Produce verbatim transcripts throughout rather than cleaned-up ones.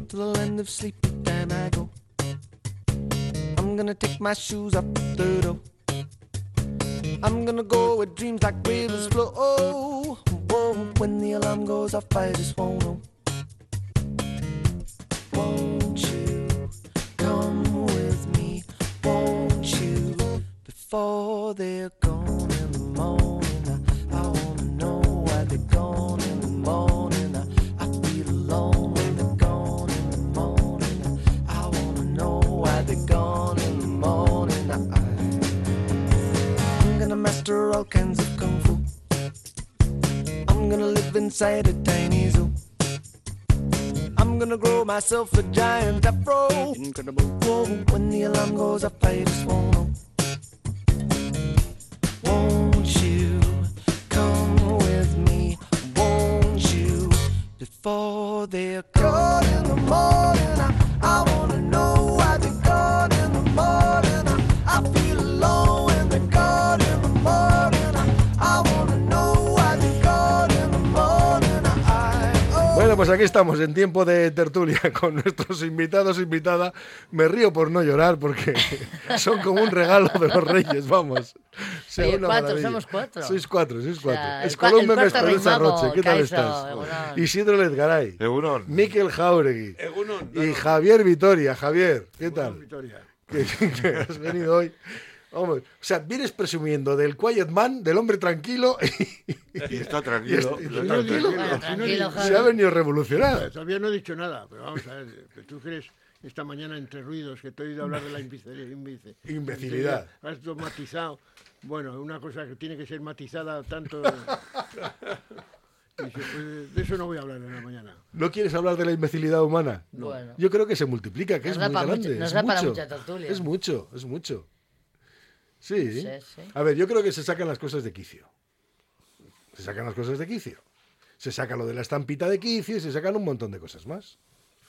to the land of sleepy time I go. I'm gonna take my shoes off the door. I'm gonna go where dreams like rivers flow. Oh, whoa, when the alarm goes off, I just won't know. Won't you come with me? Won't you? Before they're gone in the morning, I, I wanna know why they're gone in the morning. I, I feel alone when they're gone in the morning. I wanna know why they're gone in the morning. I, I'm gonna master all kinds of kung fu. I'm gonna live inside a tiny zoo. I'm gonna grow myself a giant afro. Incredible. Whoa, when the alarm goes off, I just won't know. Won't you come with me? Won't you? Before they're gone in the morning, I, I wanna know why they're gone in the morning. I, I feel alone when they're gone in the morning. I, I wanna know why they're gone in the morning. I, oh. Bueno, pues aquí estamos en tiempo de tertulia con nuestros invitados, invitada. Me río por no llorar porque son como un regalo de los Reyes, vamos. O Oye, cuatro, maravilla. Somos cuatro. Sois cuatro, sois cuatro. O sea, es Columbe Mespereza Roche, ¿qué tal Caizo, estás? Egunon. Isidro Lezgaray, Egunon. Mikel Jauregui Egunon, y Javier Vitoria. Javier, ¿qué Egunon, tal? Vitoria. Que, que has venido hoy. Hombre, o sea, vienes presumiendo del Quiet Man, del hombre tranquilo y, y está tranquilo. Y está, y está está tranquilo. Bueno, tranquilo, Se ha venido a revolucionar. Todavía no he dicho nada, pero vamos a ver, que tú crees esta mañana entre ruidos que te he oído hablar de la imbecilidad. Imbecilidad. Has matizado. Bueno, una cosa que tiene que ser matizada tanto. Y se, pues, de eso no voy a hablar en la mañana. ¿No quieres hablar de la imbecilidad humana? No. Bueno. Yo creo que se multiplica, que Nos es da muy para grande. mucho, nos es da mucho. para mucha tertulia. Es mucho, es mucho. Sí. Sí, sí. A ver, yo creo que se sacan las cosas de quicio. Se sacan las cosas de quicio. Se saca lo de la estampita de quicio y se sacan un montón de cosas más.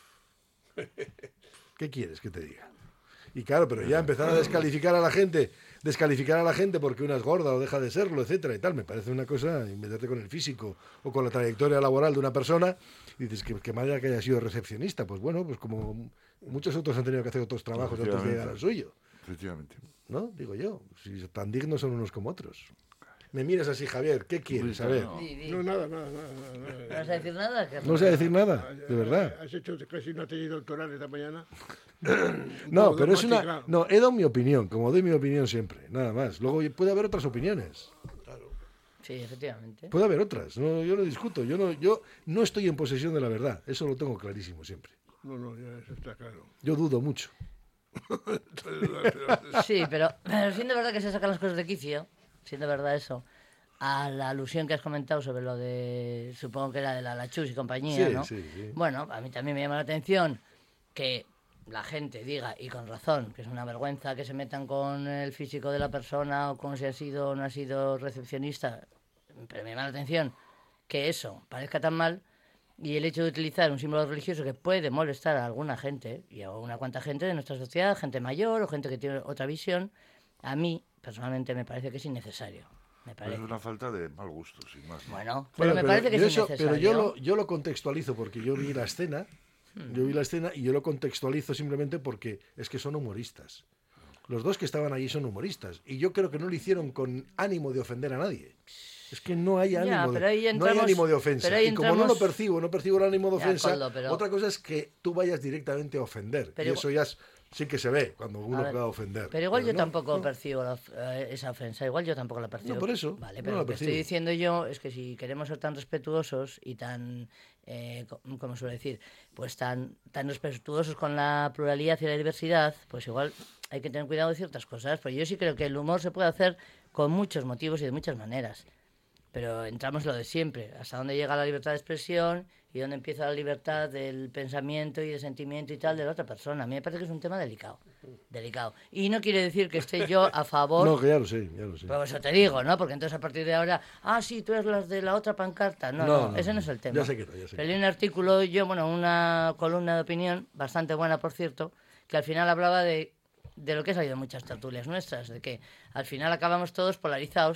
¿Qué quieres que te diga? Y claro, pero ya empezar a descalificar a la gente, descalificar a la gente porque una es gorda o deja de serlo, etcétera y tal, me parece una cosa, y meterte con el físico o con la trayectoria laboral de una persona, y dices que, que madre que haya sido recepcionista, pues bueno, pues como muchos otros han tenido que hacer otros trabajos antes de llegar al suyo. Efectivamente. ¿No? Digo yo, si tan dignos son unos como otros. Me miras así, Javier, ¿qué quieres? A ver. Di, di. No, nada, nada, nada. nada. ¿No vas a decir nada? ¿Qué No sé decir nada, de verdad. ¿Has hecho casi una tesis doctoral esta mañana? No, pero es una... No, he dado mi opinión, como doy mi opinión siempre, nada más. Luego puede haber otras opiniones. Sí, efectivamente. Puede haber otras, no, yo no discuto. Yo no, yo no estoy en posesión de la verdad, eso lo tengo clarísimo siempre. No, no, ya eso está claro. Yo dudo mucho. Sí, pero, pero siendo verdad que se sacan las cosas de quicio, siendo verdad eso, a la alusión que has comentado sobre lo de, supongo que era de la Lachus y compañía, Sí, ¿no? sí, sí. Bueno, a mí también me llama la atención que la gente diga, y con razón, que es una vergüenza que se metan con el físico de la persona o con si ha sido o no ha sido recepcionista, pero me llama la atención que eso parezca tan mal. Y el hecho de utilizar un símbolo religioso que puede molestar a alguna gente, y a una cuanta gente de nuestra sociedad, gente mayor o gente que tiene otra visión, a mí, personalmente, me parece que es innecesario. Me parece. Es una falta de mal gusto, sin más. Bueno, Bueno, pero me parece que yo es eso- innecesario. Pero yo lo, yo lo contextualizo porque yo vi la escena, yo vi la escena y yo lo contextualizo simplemente porque es que son humoristas. Los dos que estaban allí son humoristas y yo creo que no lo hicieron con ánimo de ofender a nadie. Es que no hay ánimo, Ya, de, pero ahí no hay entramos- ánimo de ofensa. pero ahí Y como no lo entramos- percibo, no percibo el ánimo de Ya, ofensa, Coldo, pero- otra cosa es que tú vayas directamente a ofender. Pero y igual- eso ya es- sí que se ve cuando uno A ver, va a ofender. Pero igual yo no, tampoco no. percibo la of- eh, esa ofensa, igual yo tampoco la percibo. No, por eso, Vale, no pero la lo que estoy percibo. diciendo yo es que si queremos ser tan respetuosos y tan, eh, co- como suele decir, pues tan, tan respetuosos con la pluralidad y la diversidad, pues igual hay que tener cuidado de ciertas cosas. Pues yo sí creo que el humor se puede hacer con muchos motivos y de muchas maneras. Pero entramos en lo de siempre, hasta dónde llega la libertad de expresión y dónde empieza la libertad del pensamiento y de sentimiento y tal de la otra persona. A mí me parece que es un tema delicado, delicado. Y no quiere decir que esté yo a favor, No, que ya lo sé, ya lo sé. pero eso te digo, ¿no? Porque entonces a partir de ahora, ah, sí, tú eres las de la otra pancarta. No, No, no, no, ese no no. es el tema. Ya sé que no, ya sé que Pero leí un artículo, yo, bueno, una columna de opinión, bastante buena, por cierto, que al final hablaba de, de lo que ha salido en muchas tertulias nuestras, de que al final acabamos todos polarizados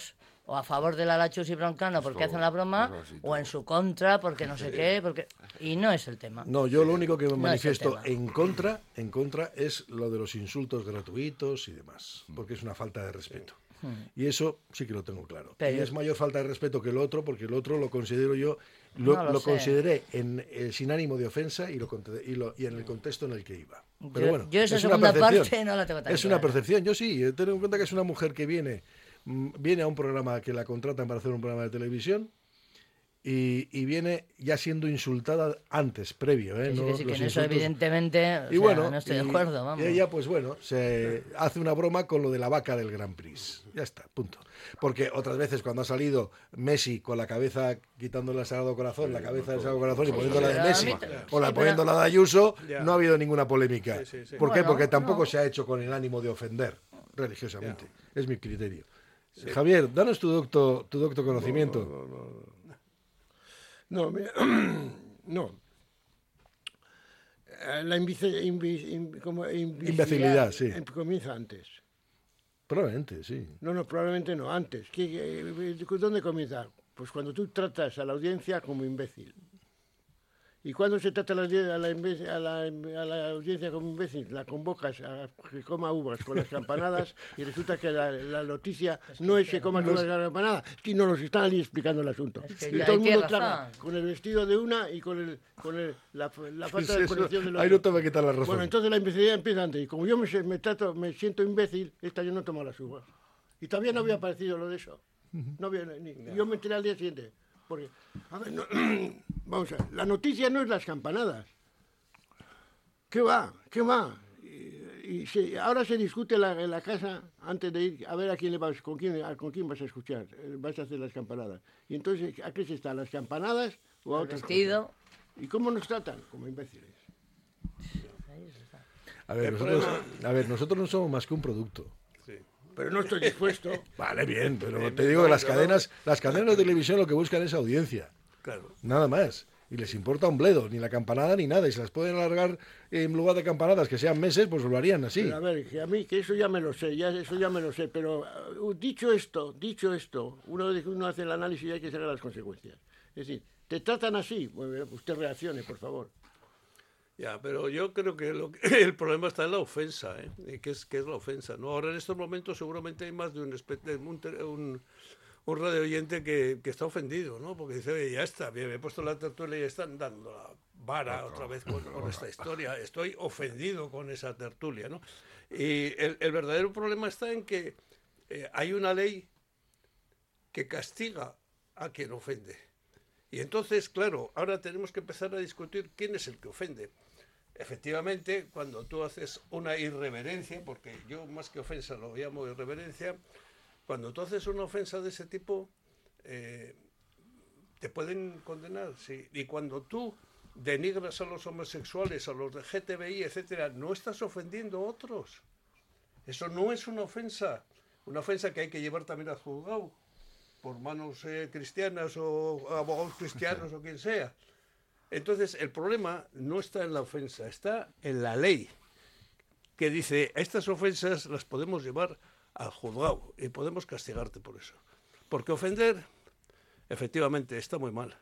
o a favor de la Lachus y Broncano porque todo, hacen la broma, todo así, o todo. en su contra porque no sé qué, porque y no es el tema. No, yo lo único que me No es el manifiesto tema. en contra, en contra es lo de los insultos gratuitos y demás, porque es una falta de respeto. Y eso sí que lo tengo claro. Pero- y es mayor falta de respeto que el otro, porque el otro lo considero yo, lo, No lo lo sé. consideré en, eh, sin ánimo de ofensa y, lo, conte- y, lo- y en el contexto en el que iba. Pero Yo- bueno, yo esa es una segunda percepción. parte no la tengo tan Es una clara. percepción, yo sí, eh, ten en cuenta que es una mujer que viene, mm, viene a un programa que la contratan para hacer un programa de televisión. Y, y viene ya siendo insultada antes, previo, ¿eh? Que sí, No, que sí, que los en eso insultos- evidentemente o y sea, bueno, no estoy y- de acuerdo, vamos. y ella, pues bueno, se hace una broma con lo de la vaca del Grand Prix. Ya está, punto. Porque otras veces cuando ha salido Messi con la cabeza, quitándole al Sagrado Corazón, la cabeza del Sagrado Corazón y poniéndola de Pero a Messi, mí- o sí, la pero- poniéndola de Ayuso, Ya. no ha habido ninguna polémica. Sí, sí, sí. ¿Por qué? Bueno, Porque tampoco no. se ha hecho con el ánimo de ofender religiosamente. Es mi criterio. Javier, danos tu docto, tu docto conocimiento. No, mira, no. Eh, La invici- invi- in- como Imbecilidad, sí. em- comienza antes. Probablemente, sí. No, no, probablemente no, antes. ¿Qué- qué- ¿Dónde comienza? Pues cuando tú tratas a la audiencia como imbécil. ¿Y cuando se trata a la, audiencia- a la imbe- a la- a la audiencia como imbécil? La convocas a que coma uvas con las campanadas y resulta que la, la noticia no es que coma con las campanadas, sino nos están allí explicando el asunto. Es que y ya todo el hay mundo tierra, traga Fran. con el vestido de una y con, el, con el, la, la falta Sí, de eso- conexión del ahí otro. no te va a quitar la razón. Bueno, entonces la imbecilidad empieza antes. Y como yo me, se- me trato, me siento imbécil, esta yo no tomo las uvas. Y todavía no había aparecido lo de eso. No había, ni, yo me enteré al día siguiente. Porque, a ver, no- vamos a ver, la noticia no es las campanadas. ¿Qué va? ¿Qué va? Y, y se- ahora se discute la- en la casa antes de ir a ver a quién le vas, con quién, a- con quién vas a escuchar, eh, vas a hacer las campanadas. Y entonces, ¿a qué se está? ¿A las campanadas o a El otras vestido. cosas? ¿Y cómo nos tratan? Como imbéciles. A ver, El nosotros, problema- a ver, nosotros no somos más que un producto. Sí. Pero no estoy dispuesto. Vale, bien, pero te digo que las cadenas, las cadenas de televisión lo que buscan es audiencia, Claro. nada más. Y les importa un bledo, ni la campanada ni nada. Y se las pueden alargar en lugar de campanadas que sean meses, pues lo harían así. Pero a ver, que a mí, que eso ya me lo sé, ya eso ya me lo sé, pero uh, dicho esto, dicho esto, uno, uno hace el análisis y hay que sacar las consecuencias. Es decir, te tratan así, bueno, usted reaccione, por favor. Ya, pero yo creo que, lo que- el problema está en la ofensa, ¿eh? ¿Y ¿Qué es, qué es la ofensa? ¿No? Ahora en estos momentos seguramente hay más de un, espe- de un, te- un, un radio oyente que, que está ofendido, ¿no? Porque dice, oye, ya está, bien, me he puesto la tertulia y están dando la vara otra vez con, con esta historia. Estoy ofendido con esa tertulia, ¿no? Y el, el verdadero problema está en que eh, hay una ley que castiga a quien ofende. Y entonces, claro, ahora tenemos que empezar a discutir quién es el que ofende. Efectivamente, cuando tú haces una irreverencia, porque yo más que ofensa lo llamo irreverencia, cuando tú haces una ofensa de ese tipo, eh, te pueden condenar, sí. Y cuando tú denigras a los homosexuales, a los de G T B I, etcétera, no estás ofendiendo a otros. Eso no es una ofensa. Una ofensa que hay que llevar también al juzgado por manos eh, cristianas o abogados cristianos o quien sea. Entonces, el problema no está en la ofensa, está en la ley, que dice, estas ofensas las podemos llevar al juzgado y podemos castigarte por eso. Porque ofender, efectivamente, está muy mal.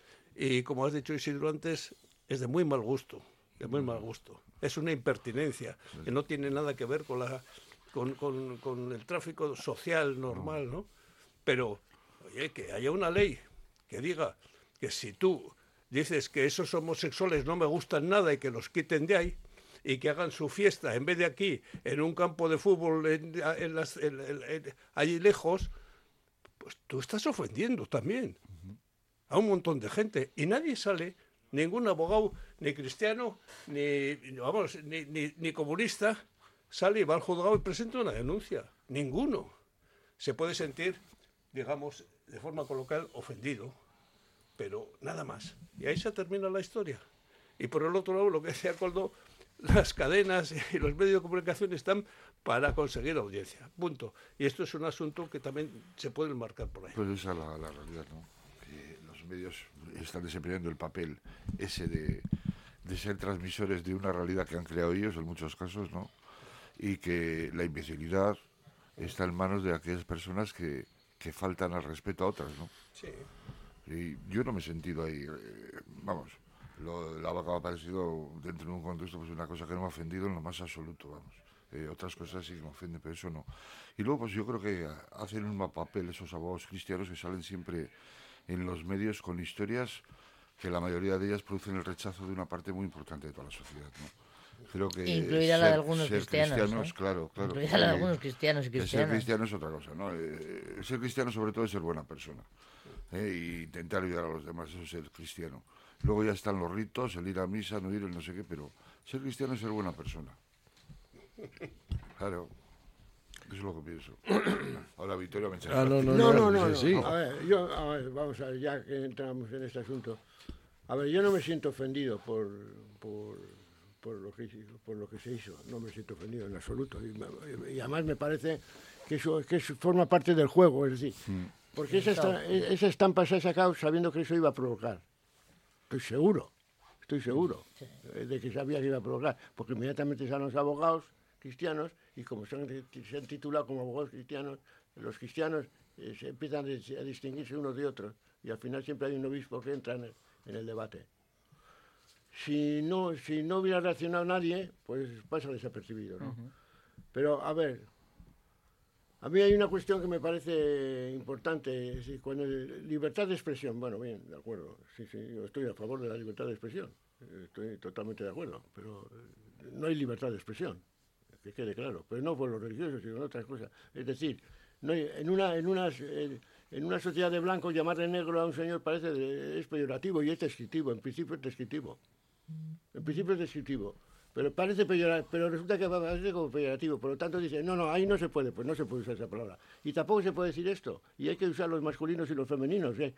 Y como has dicho, Isidro, antes, es de muy mal gusto, de muy mal gusto. Es una impertinencia que no tiene nada que ver con, la, con, con, con el tráfico social normal, ¿no? Pero, oye, que haya una ley que diga que si tú dices que esos homosexuales no me gustan nada y que los quiten de ahí y que hagan su fiesta en vez de aquí, en un campo de fútbol en, en las, en, en, en, allí lejos, pues tú estás ofendiendo también a un montón de gente. Y nadie sale, ningún abogado, ni cristiano, ni, vamos, ni, ni, ni comunista, sale y va al juzgado y presenta una denuncia. Ninguno se puede sentir, digamos, de forma coloquial, ofendido, pero nada más. Y ahí se termina la historia. Y por el otro lado, lo que decía Coldo, las cadenas y los medios de comunicación están para conseguir audiencia. Punto. Y esto es un asunto que también se puede enmarcar por ahí. Pues esa es la, la realidad, ¿no? Que los medios están desempeñando el papel ese de, de ser transmisores de una realidad que han creado ellos en muchos casos, ¿no? Y que la imbecilidad está en manos de aquellas personas que, que faltan al respeto a otras, ¿no? Sí. Y yo no me he sentido ahí, eh, vamos, lo, la vaca me ha parecido dentro de un contexto pues una cosa que no me ha ofendido en lo más absoluto, vamos. Eh, otras cosas sí que me ofenden, pero eso no. Y luego pues yo creo que hacen un mal papel esos abogados cristianos que salen siempre en los medios con historias que la mayoría de ellas producen el rechazo de una parte muy importante de toda la sociedad, ¿no? Creo que Incluida la de algunos ser cristianos, cristianos, ¿no? claro, claro. Incluida la de Eh, algunos cristianos y que Ser cristianas. cristiano es otra cosa, ¿no? Eh, ser cristiano sobre todo es ser buena persona. ¿eh? Y intentar ayudar a los demás, eso es ser cristiano. Luego ya están los ritos, el ir a misa, no ir, el no sé qué, pero ser cristiano es ser buena persona. Claro. Eso es lo que pienso. Ahora Victoria me echa Ah, no, no, No, no, no, no. sí, sí. A ver, yo, a ver, vamos a ver, ya que entramos en este asunto. A ver, yo no me siento ofendido por, por, por, lo, que, por lo que se hizo. No me siento ofendido en absoluto. Y, y además me parece que eso, que eso forma parte del juego, es decir, porque esa, esta- esa estampa se ha sacado sabiendo que eso iba a provocar. Estoy seguro, estoy seguro eh, de que sabía que iba a provocar, porque inmediatamente salen los abogados cristianos y como son, se han titulado como abogados cristianos, los cristianos eh, se empiezan a dis- a distinguirse unos de otros y al final siempre hay un obispo que entra en el, en el debate. Si no, si no hubiera reaccionado nadie, pues pasa desapercibido, ¿no? Pero, a ver, a mí hay una cuestión que me parece importante, es decir, cuando libertad de expresión, bueno, bien, de acuerdo, sí, sí, yo estoy a favor de la libertad de expresión, eh, estoy totalmente de acuerdo, pero eh, no hay libertad de expresión, que quede claro, pero no por los religiosos, sino en otras cosas. Es decir, no hay- en, una, en, unas, eh, en una sociedad de blancos llamarle negro a un señor parece de- es peyorativo y es descriptivo, en principio es descriptivo. En principio es descriptivo, pero parece peyorativo, pero resulta que parece como peyorativo, por lo tanto dice, no, no, ahí no se puede, pues no se puede usar esa palabra. Y tampoco se puede decir esto, y hay que usar los masculinos y los femeninos. ¿eh?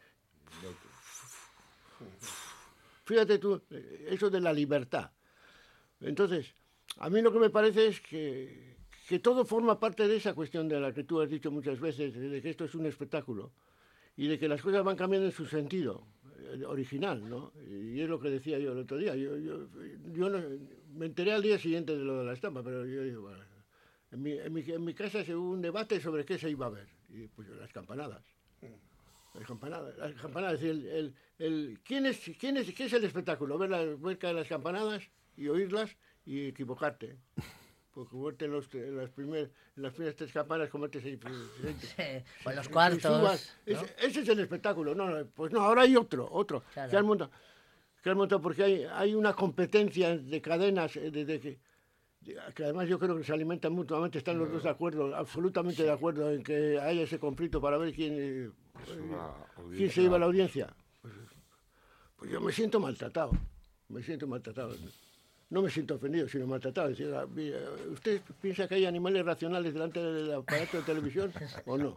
Fíjate tú, eh, eso de la libertad. Entonces, a mí lo que me parece es que, que todo forma parte de esa cuestión de la que tú has dicho muchas veces, de que esto es un espectáculo y de que las cosas van cambiando en su sentido eh, original, ¿no? Y es lo que decía yo el otro día. Yo, yo, yo no, me enteré al día siguiente de lo de la estampa, pero yo digo, bueno, en mi, en mi, en mi casa se hubo un debate sobre qué se iba a ver, y pues las campanadas. Las campanadas, las campanadas, es decir, el, el, el- ¿quién es, quién es, ¿qué es el espectáculo? Ver, las, ver caer las campanadas y oírlas y equivocarte. Porque verte en, los, en, las primer, en las primeras tres campanas, comerte seis. Sí, o en los cuartos, ¿no? Ese, ese es el espectáculo. No, no, pues no, ahora hay otro, otro. Claro. Que han montado, que han montado porque hay, hay una competencia de cadenas, eh, de, de que, de- que además yo creo que se alimentan mutuamente, están los dos de acuerdo, absolutamente de acuerdo en que haya ese conflicto para ver quién, eh, Es una quién audiencia- se lleva a la audiencia. Pues, pues yo me siento maltratado, me siento maltratado. No me siento ofendido, sino maltratado. Es decir, ah, mira, ¿usted piensa que hay animales racionales delante del aparato de televisión o no?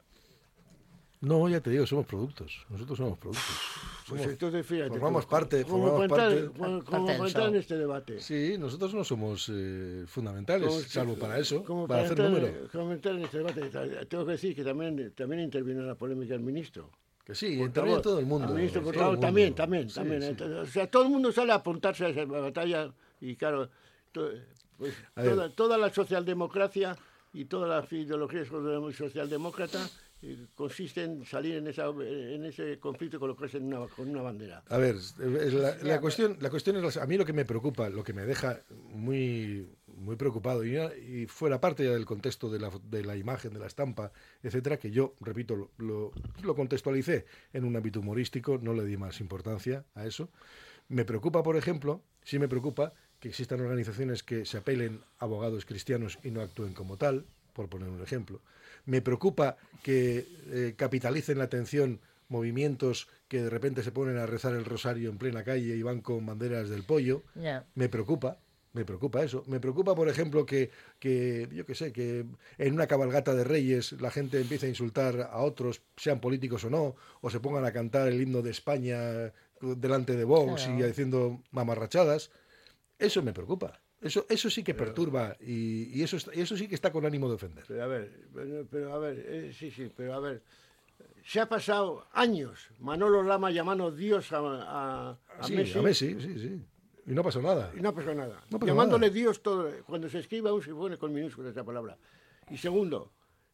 No, ya te digo, somos productos. Nosotros somos productos. Pues Somos- entonces, fíjate. formamos tú, parte, ¿cómo formamos para entrar, parte- cómo- Parte cómo del para entrar en show. este debate? Sí, nosotros no somos eh, fundamentales, ¿Cómo- salvo para eso, cómo para hacer entrar, número. cómo entrar en este debate? Tengo que decir que también, también intervino en la polémica el ministro. Que sí, Por interviene favor, todo el mundo. el ministro, por todo el favor, mundo. también, también, Sí, también. sí. Entonces, o sea, todo el mundo sale a apuntarse a esa batalla y claro, to- pues, A ver. toda, toda la socialdemocracia y toda la ideología socialdemócrata eh, consiste en salir en, esa, en ese conflicto y colocarse en una, con una bandera. A ver, es la, la cuestión, la cuestión es, la- a mí lo que me preocupa, lo que me deja muy, muy preocupado, y, ya- y fuera parte ya del contexto de la, de la imagen, de la estampa, etcétera, que yo, repito, lo, lo, lo contextualicé en un ámbito humorístico, no le di más importancia a eso. Me preocupa, por ejemplo, sí me preocupa que existan organizaciones que se apelen a abogados cristianos y no actúen como tal, por poner un ejemplo. Me preocupa que eh, capitalicen la atención movimientos que de repente se ponen a rezar el rosario en plena calle y van con banderas del pollo. Ya. Me preocupa, me preocupa eso. Me preocupa, por ejemplo, que, que yo qué sé, que en una cabalgata de reyes la gente empiece a insultar a otros, sean políticos o no, o se pongan a cantar el himno de España delante de Vox Claro. y haciendo mamarrachadas. Eso me preocupa. Eso, eso sí que perturba y, y eso, está- eso sí que está con ánimo de ofender. Pero a ver, pero, pero a ver, eh, sí, sí, pero a ver, se ha pasado años Manolo Lama llamando Dios a, a, a Sí, Messi, a Messi, sí, sí. Y no pasó nada. y no pasó nada. No pasó Llamándole nada. Dios todo, cuando se escribe aún se pone con minúsculas esa palabra. Y segundo,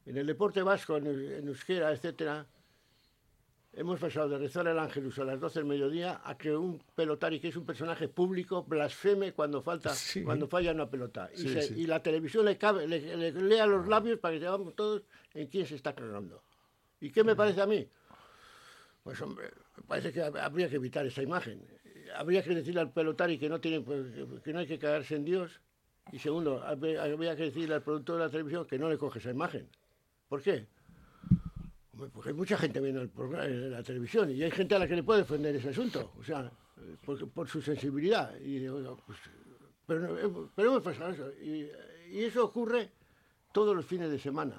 En el deporte vasco, en, en euskera, etcétera, hemos pasado de rezar el ángelus a las doce del mediodía a que un pelotari, que es un personaje público, blasfeme cuando falta, Sí. cuando falla una pelota. Y, Sí, se- sí. y la televisión le, cabe, le, le lea los labios para que sepamos todos en quién se está cagando. ¿Y qué me parece a mí? Pues hombre, me parece que hab- habría que evitar esa imagen. Habría que decirle al pelotari que no, tiene, pues, que no hay que cagarse en Dios. Y segundo, hab- habría que decirle al productor de la televisión que no le coge esa imagen. ¿Por qué? Hombre, porque hay mucha gente viendo el programa en la televisión y hay gente a la que le puede defender ese asunto, o sea, eh, por, por su sensibilidad. Y digo, oiga, pues, pero, no- eh, pero hemos pasado eso. Y, y eso ocurre todos los fines de semana.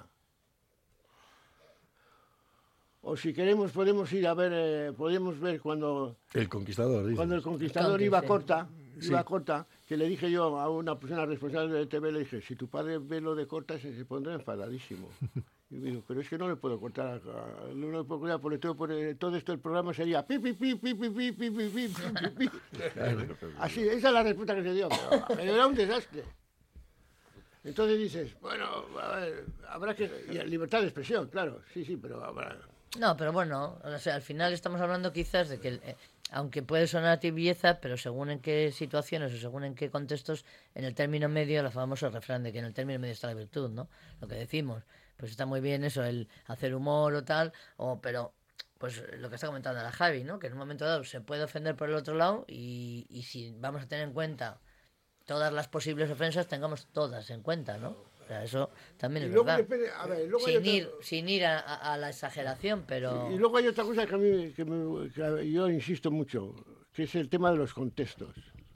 O si queremos podemos ir a ver, eh, podemos ver cuando, El conquistador, dice. cuando el conquistador Conque, iba sí. corta, Sí. iba corta, que le dije yo a una persona responsable de T V, le dije, si tu padre ve lo de corta se, se pondrá enfadadísimo. Y me dijo, pero es que no le puedo cortar, a- a- no le puedo cortar, porque todo, por- todo esto el programa sería pi, pi, pi, pi, pi, pi, pi, pi, pi, pi, pi, pi. Así, esa es la respuesta que se dio, pero, pero era un desastre. Entonces dices, bueno, a ver, habrá que... y libertad de expresión, claro, sí, sí, pero habrá... No, pero bueno, o sea, al final estamos hablando quizás de que, eh, aunque puede sonar tibieza, pero según en qué situaciones o según en qué contextos, en el término medio, la famoso refrán de que en el término medio está la virtud, ¿no? Lo que decimos. Pues está muy bien eso, el hacer humor o tal, o pero pues lo que está comentando la Javi, ¿no? Que en un momento dado se puede ofender por el otro lado y, y si vamos a tener en cuenta todas las posibles ofensas, tengamos todas en cuenta, ¿no? O sea, eso también Y es luego verdad. depende, a ver, luego hay Sin otra- ir, sin ir a, a- a la exageración, pero... Y luego hay otra cosa que a mí que me- que yo insisto mucho, que es el tema de los contextos.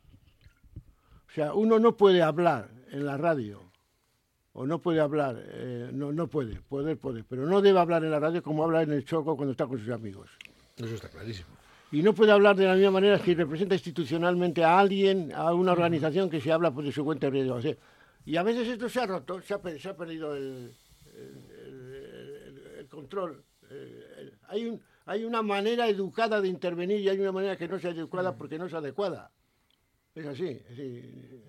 O sea, uno no puede hablar en la radio, o no puede hablar, eh, no, no puede, poder puede, pero no debe hablar en la radio como habla en el Choco cuando está con sus amigos. Eso está clarísimo. Y no puede hablar de la misma manera que representa institucionalmente a alguien, a una organización que se habla pues, de su cuenta de riesgo. O sea, y a veces esto se ha roto, se ha, pe- se ha perdido el, el- el- el- el control. El- el- hay, un, hay una manera educada de intervenir y hay una manera que no sea educada porque no es adecuada. Es así. Es así.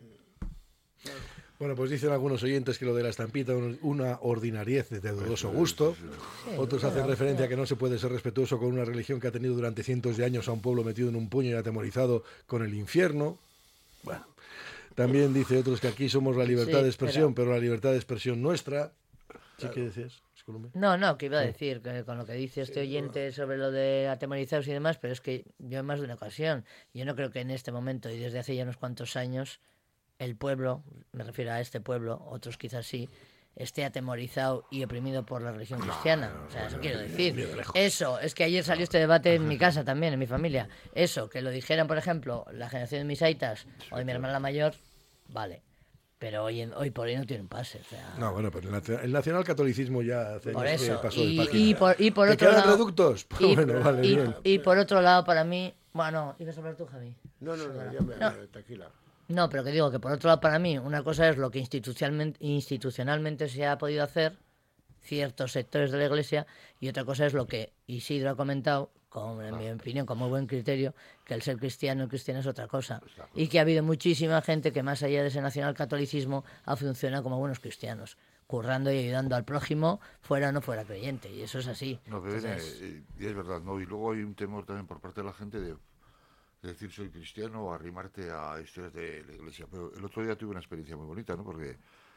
Bueno, pues dicen algunos oyentes que lo de la estampita es una ordinariez de dudoso gusto. Otros hacen referencia a que no se puede ser respetuoso con una religión que ha tenido durante cientos de años a un pueblo metido en un puño y atemorizado con el infierno. Bueno, también dice otros que aquí somos la libertad Sí, de expresión, pero- pero la libertad de expresión nuestra. ¿Sí que decías? Discúlpame. No, no, que iba a decir que con lo que dice este oyente sobre lo de atemorizados y demás, pero es que yo en más de una ocasión, yo no creo que en este momento y desde hace ya unos cuantos años el pueblo, me refiero a este pueblo, otros quizás sí, esté atemorizado y oprimido por la religión cristiana. O sea, eso quiero decir. Eso, es que ayer salió este debate en mi casa también, en mi familia. Eso, que lo dijeran, por ejemplo, la generación de mis aitas o de mi hermana la mayor, vale. Pero hoy, en- hoy por hoy no tiene un pase. O sea, No, bueno, pero el, nacio- el nacionalcatolicismo ya hace por años que eso. pasó de Y, página. y por, y por ¿Que otro quedan lado. reductos? Pues y, bueno, vale, y- bien. y por otro lado, para mí. Bueno, ibas a hablar tú, Javi. No, no, no, ya me, No. tranquila. No, pero que digo que por otro lado, para mí, una cosa es lo que institucionalmente, institucionalmente se ha podido hacer, ciertos sectores de la Iglesia, y otra cosa es lo que Isidro ha comentado, con, en mi opinión, con muy buen criterio, que el ser cristiano y cristiano es otra cosa. Y que ha habido muchísima gente que, más allá de ese nacionalcatolicismo, ha funcionado como buenos cristianos, currando y ayudando al prójimo, fuera o no fuera creyente. Y eso es así. No, pero viene, Entonces, eh, y es verdad, ¿no? Y luego hay un temor también por parte de la gente de, de decir soy cristiano o arrimarte a historias de la iglesia. Pero el otro día tuve una experiencia muy bonita, ¿no? Porque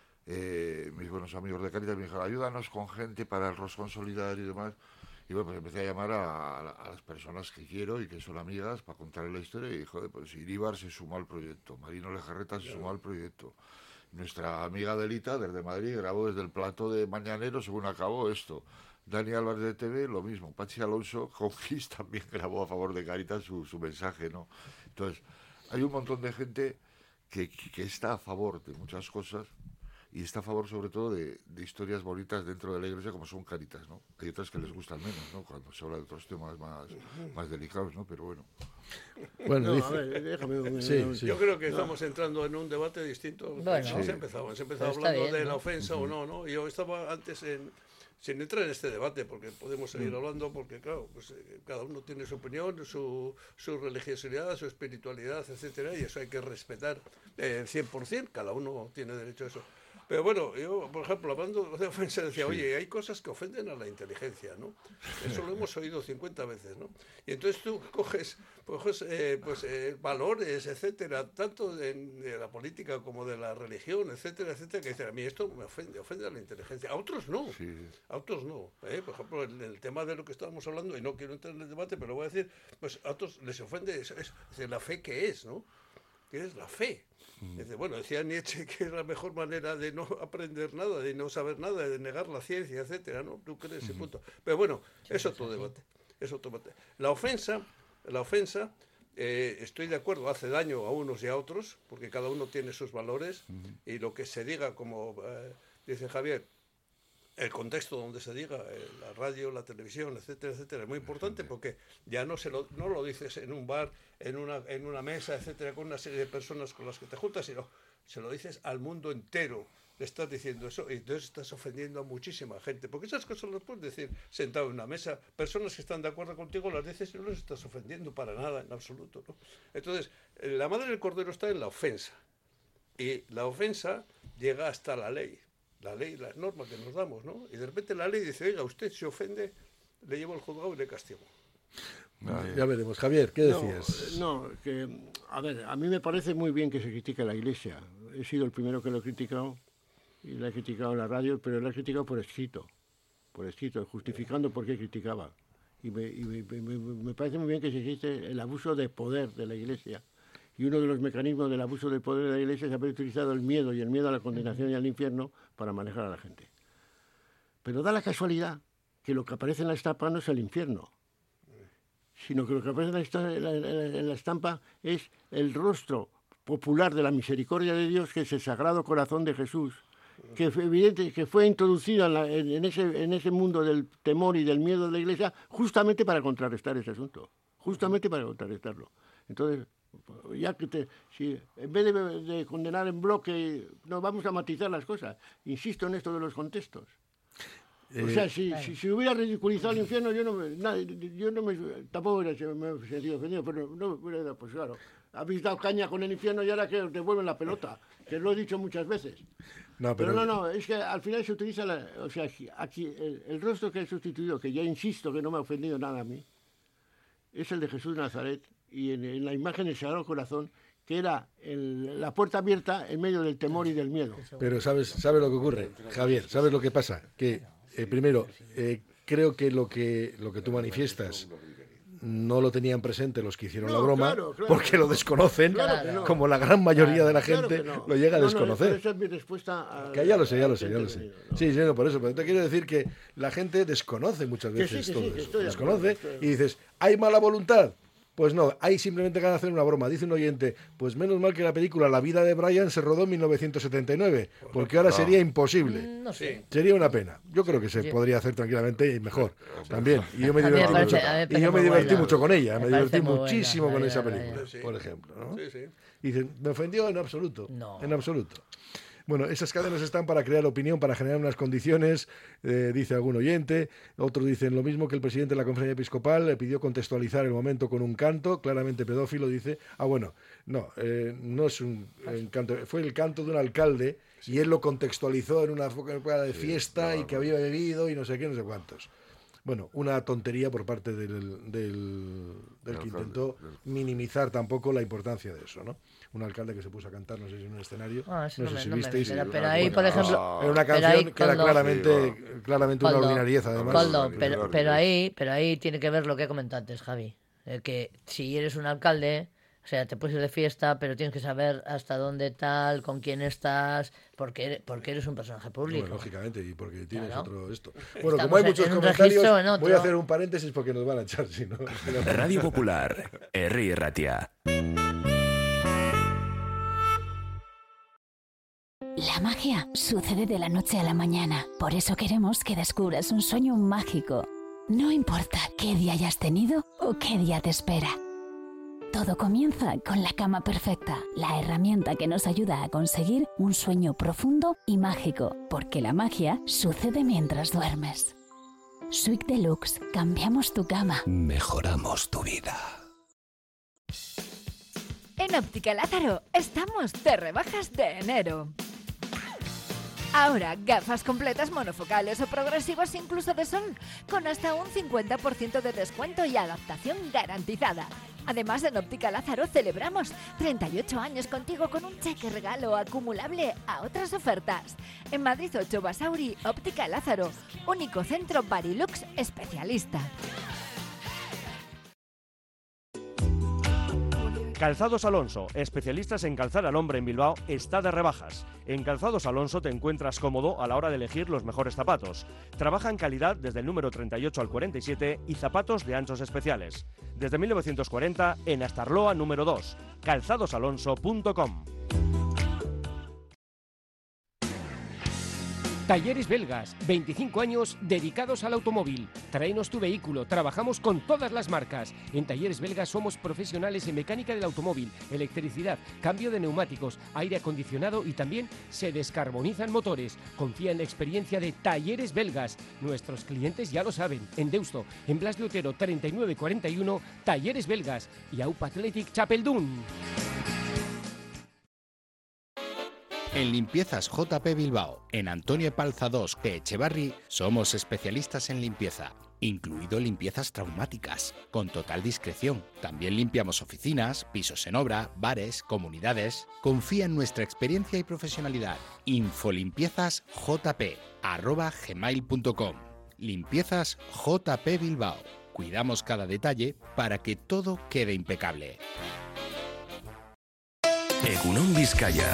eh, mis buenos amigos de Cáritas me dijeron, ayúdanos con gente para el roscón solidario y demás. Y bueno, pues empecé a llamar a, a- a las personas que quiero y que son amigas para contarles la historia. Y joder, pues Iríbar se sumó al proyecto, Marino Lejarreta se sumó al proyecto. Nuestra amiga Adelita, desde Madrid, grabó desde el plato de Mañanero según acabó esto. Dani Álvarez de T V, lo mismo. Pachi Alonso, con Kiss, también grabó a favor de Caritas su, su mensaje, ¿no? Entonces, hay un montón de gente que, que está a favor de muchas cosas y está a favor sobre todo de, de historias bonitas dentro de la iglesia como son Caritas, ¿no? Hay otras que les gustan menos, ¿no? Cuando se habla de otros temas más, más delicados, ¿no? Pero bueno. Bueno, No, a dice... ver, déjame un Sí, un- sí. Yo creo que estamos entrando en un debate distinto. Bueno. Hemos Sí. empezado, hemos empezado Pero está hablando bien, de ¿no? la ofensa o no, ¿no? Yo estaba antes en, sin entrar en este debate, porque podemos seguir Mm. hablando, porque claro, pues eh, cada uno tiene su opinión, su, su religiosidad, su espiritualidad, etcétera, y eso hay que respetar eh, cien por ciento, cada uno tiene derecho a eso. Pero bueno, yo, por ejemplo, hablando de ofensa, decía, oye, hay cosas que ofenden a la inteligencia, ¿no? Eso lo hemos oído cincuenta veces, ¿no? Y entonces tú coges, coges eh, pues, eh, valores, etcétera, tanto de, de la política como de la religión, etcétera, etcétera, que dicen, a mí esto me ofende, ofende a la inteligencia. A otros no, Sí. a otros no. ¿eh? Por ejemplo, en el tema de lo que estábamos hablando, y no quiero entrar en el debate, pero lo voy a decir, pues a otros les ofende es, es, es la fe que es, ¿no? Que es la fe. Dice, bueno, decía Nietzsche que es la mejor manera de no aprender nada, de no saber nada, de negar la ciencia, etcétera, ¿no? ¿Tú crees ese punto? Pero bueno, es otro debate, es otro debate. La ofensa, la ofensa, eh, estoy de acuerdo, hace daño a unos y a otros, porque cada uno tiene sus valores, y lo que se diga, como eh, dice Javier, el contexto donde se diga, eh, la radio, la televisión, etcétera, etcétera, es muy importante porque ya no se lo, no lo dices en un bar, en una, en una mesa, etcétera, con una serie de personas con las que te juntas, sino se lo dices al mundo entero. Le estás diciendo eso y entonces estás ofendiendo a muchísima gente, porque esas cosas las puedes decir sentado en una mesa, personas que están de acuerdo contigo las dices y no les estás ofendiendo para nada, en absoluto, ¿no? Entonces, la madre del cordero está en la ofensa, y la ofensa llega hasta la ley. La ley, las normas que nos damos, ¿no? Y de repente la ley dice, oiga, usted se ofende, le llevo al juzgado y le castigo. Ya veremos. Javier, ¿qué No, decías? No, que, a ver, a mí me parece muy bien que se critique a la Iglesia. He sido el primero que lo he criticado, y la he criticado en la radio, pero la he criticado por escrito, por escrito, justificando por qué criticaba. Y me, y me, me, me parece muy bien que se existe el abuso de poder de la Iglesia. Y uno de los mecanismos del abuso del poder de la Iglesia es haber utilizado el miedo y el miedo a la condenación y al infierno para manejar a la gente. Pero da la casualidad que lo que aparece en la estampa no es el infierno, sino que lo que aparece en la, esta- en la- en la estampa es el rostro popular de la misericordia de Dios, que es el Sagrado Corazón de Jesús, que fue evidente que fue introducido en, la- en- en ese, en ese mundo del temor y del miedo de la Iglesia justamente para contrarrestar ese asunto, justamente para contrarrestarlo. Entonces, ya que te, si en vez de, de condenar en bloque, no vamos a matizar las cosas. Insisto en esto de los contextos. O sea, si, si, si hubiera ridiculizado el infierno, yo no me, nada, yo no me, tampoco hubiera se- me hubiera sentido ofendido, pero no hubiera dado, pues claro, habéis dado caña con el infierno y ahora que os devuelven la pelota, que lo he dicho muchas veces. No, Pero, pero, no, no, es que al final se utiliza, la, o sea, aquí, aquí el, el rostro que he sustituido, que ya insisto que no me ha ofendido nada a mí, es el de Jesús de Nazaret, y en, en la imagen del Sagrado Corazón, que era el- la puerta abierta en medio del temor y del miedo. pero ¿sabes, ¿sabes lo que ocurre? Javier, ¿sabes lo que pasa? Que, eh, primero, eh, creo que lo que lo que tú manifiestas no lo tenían presente los que hicieron No, la broma, claro, claro. porque lo desconocen, Claro que no. como la gran mayoría de la Claro gente que no. lo llega a No, no, desconocer. esa es mi respuesta a- Que ya lo sé, ya al lo sé, ya lo sé. intervenido, ¿no? Sí, sí, no, por eso. Pero te quiero decir que la gente desconoce muchas Que veces sí, que sí, todo que eso. estoy de Desconoce acuerdo, estoy de y dices, ¿hay mala voluntad? Pues no, hay simplemente que hacer una broma. Dice un oyente, pues menos mal que la película La vida de Brian se rodó en mil novecientos setenta y nueve, porque ahora sería imposible. No sé. Sería una pena. Yo creo que se Sí. podría hacer tranquilamente y mejor también. Y yo me A mí me divertí parece- mucho, a mí me y parece yo me muy divertí buena. mucho con ella. Me Me, parece divertí muy buena, muchísimo la con vida esa de Brian. película, Sí. por ejemplo. ¿no? Sí, sí. Y dicen, ¿me ofendió? En absoluto. No. En absoluto. Bueno, esas cadenas están para crear opinión, para generar unas condiciones, eh, dice algún oyente. Otros dicen lo mismo que el presidente de la conferencia episcopal, le pidió contextualizar el momento con un canto, claramente pedófilo, dice. Ah, bueno, no, eh, no es un, un canto, fue el canto de un alcalde y él lo contextualizó en una época de fiesta y que había bebido y no sé qué, no sé cuántos. Bueno, una tontería por parte del, del, del que intentó minimizar tampoco la importancia de eso, ¿no? Un alcalde que se puso a cantar, no sé si en un escenario, Ah, eso no, no sé me- si no me visteis. entera, y- pero ahí, bueno, por no, ejemplo, era una pero canción ahí que era cuando- claramente, claramente una Coldo, ordinariez, además. Coldo, Además, pero, claro, pero claro. ahí, pero ahí tiene que ver lo que comentaste antes, Javi. Eh, que si eres un alcalde, o sea, te puedes ir de fiesta, pero tienes que saber hasta dónde tal, con quién estás, porque eres, porque eres un personaje público. Bueno, lógicamente, y porque tienes Claro. otro esto. Bueno, Estamos como hay en- muchos en un comentarios, registro, en otro. voy a hacer un paréntesis porque nos van a echar, si no. Radio Popular, Herri Ratia. La magia sucede de la noche a la mañana. Por eso queremos que descubras un sueño mágico. No importa qué día hayas tenido o qué día te espera. Todo comienza con la cama perfecta, la herramienta que nos ayuda a conseguir un sueño profundo y mágico, porque la magia sucede mientras duermes. Sweet Deluxe, cambiamos tu cama. Mejoramos tu vida. En Óptica Lázaro estamos de rebajas de enero. Ahora, gafas completas monofocales o progresivas incluso de sol, con hasta un cincuenta por ciento de descuento y adaptación garantizada. Además, en Óptica Lázaro celebramos treinta y ocho años contigo con un cheque regalo acumulable a otras ofertas. En Madrid ocho Basauri, Óptica Lázaro, único centro Barilux especialista. Calzados Alonso, especialistas en calzar al hombre en Bilbao, está de rebajas. En Calzados Alonso te encuentras cómodo a la hora de elegir los mejores zapatos. Trabaja en calidad desde el número treinta y ocho al cuarenta y siete y zapatos de anchos especiales. Desde mil novecientos cuarenta en Astarloa número dos, calzados alonso punto com. Talleres Belgas, veinticinco años dedicados al automóvil. Tráenos tu vehículo, trabajamos con todas las marcas. En Talleres Belgas somos profesionales en mecánica del automóvil, electricidad, cambio de neumáticos, aire acondicionado y también se descarbonizan motores. Confía en la experiencia de Talleres Belgas. Nuestros clientes ya lo saben. En Deusto, en Blas de Otero treinta y nueve cuarenta y uno, Talleres Belgas y A U P Athletic Chapeldún. En Limpiezas J P Bilbao, en Antonio Epalza dos, que Echevarri, somos especialistas en limpieza, incluido limpiezas traumáticas, con total discreción. También limpiamos oficinas, pisos en obra, bares, comunidades. Confía en nuestra experiencia y profesionalidad. Infolimpiezas jp, arroba gmail punto com. Limpiezas J P Bilbao. Cuidamos cada detalle para que todo quede impecable. Egunon Vizcaya.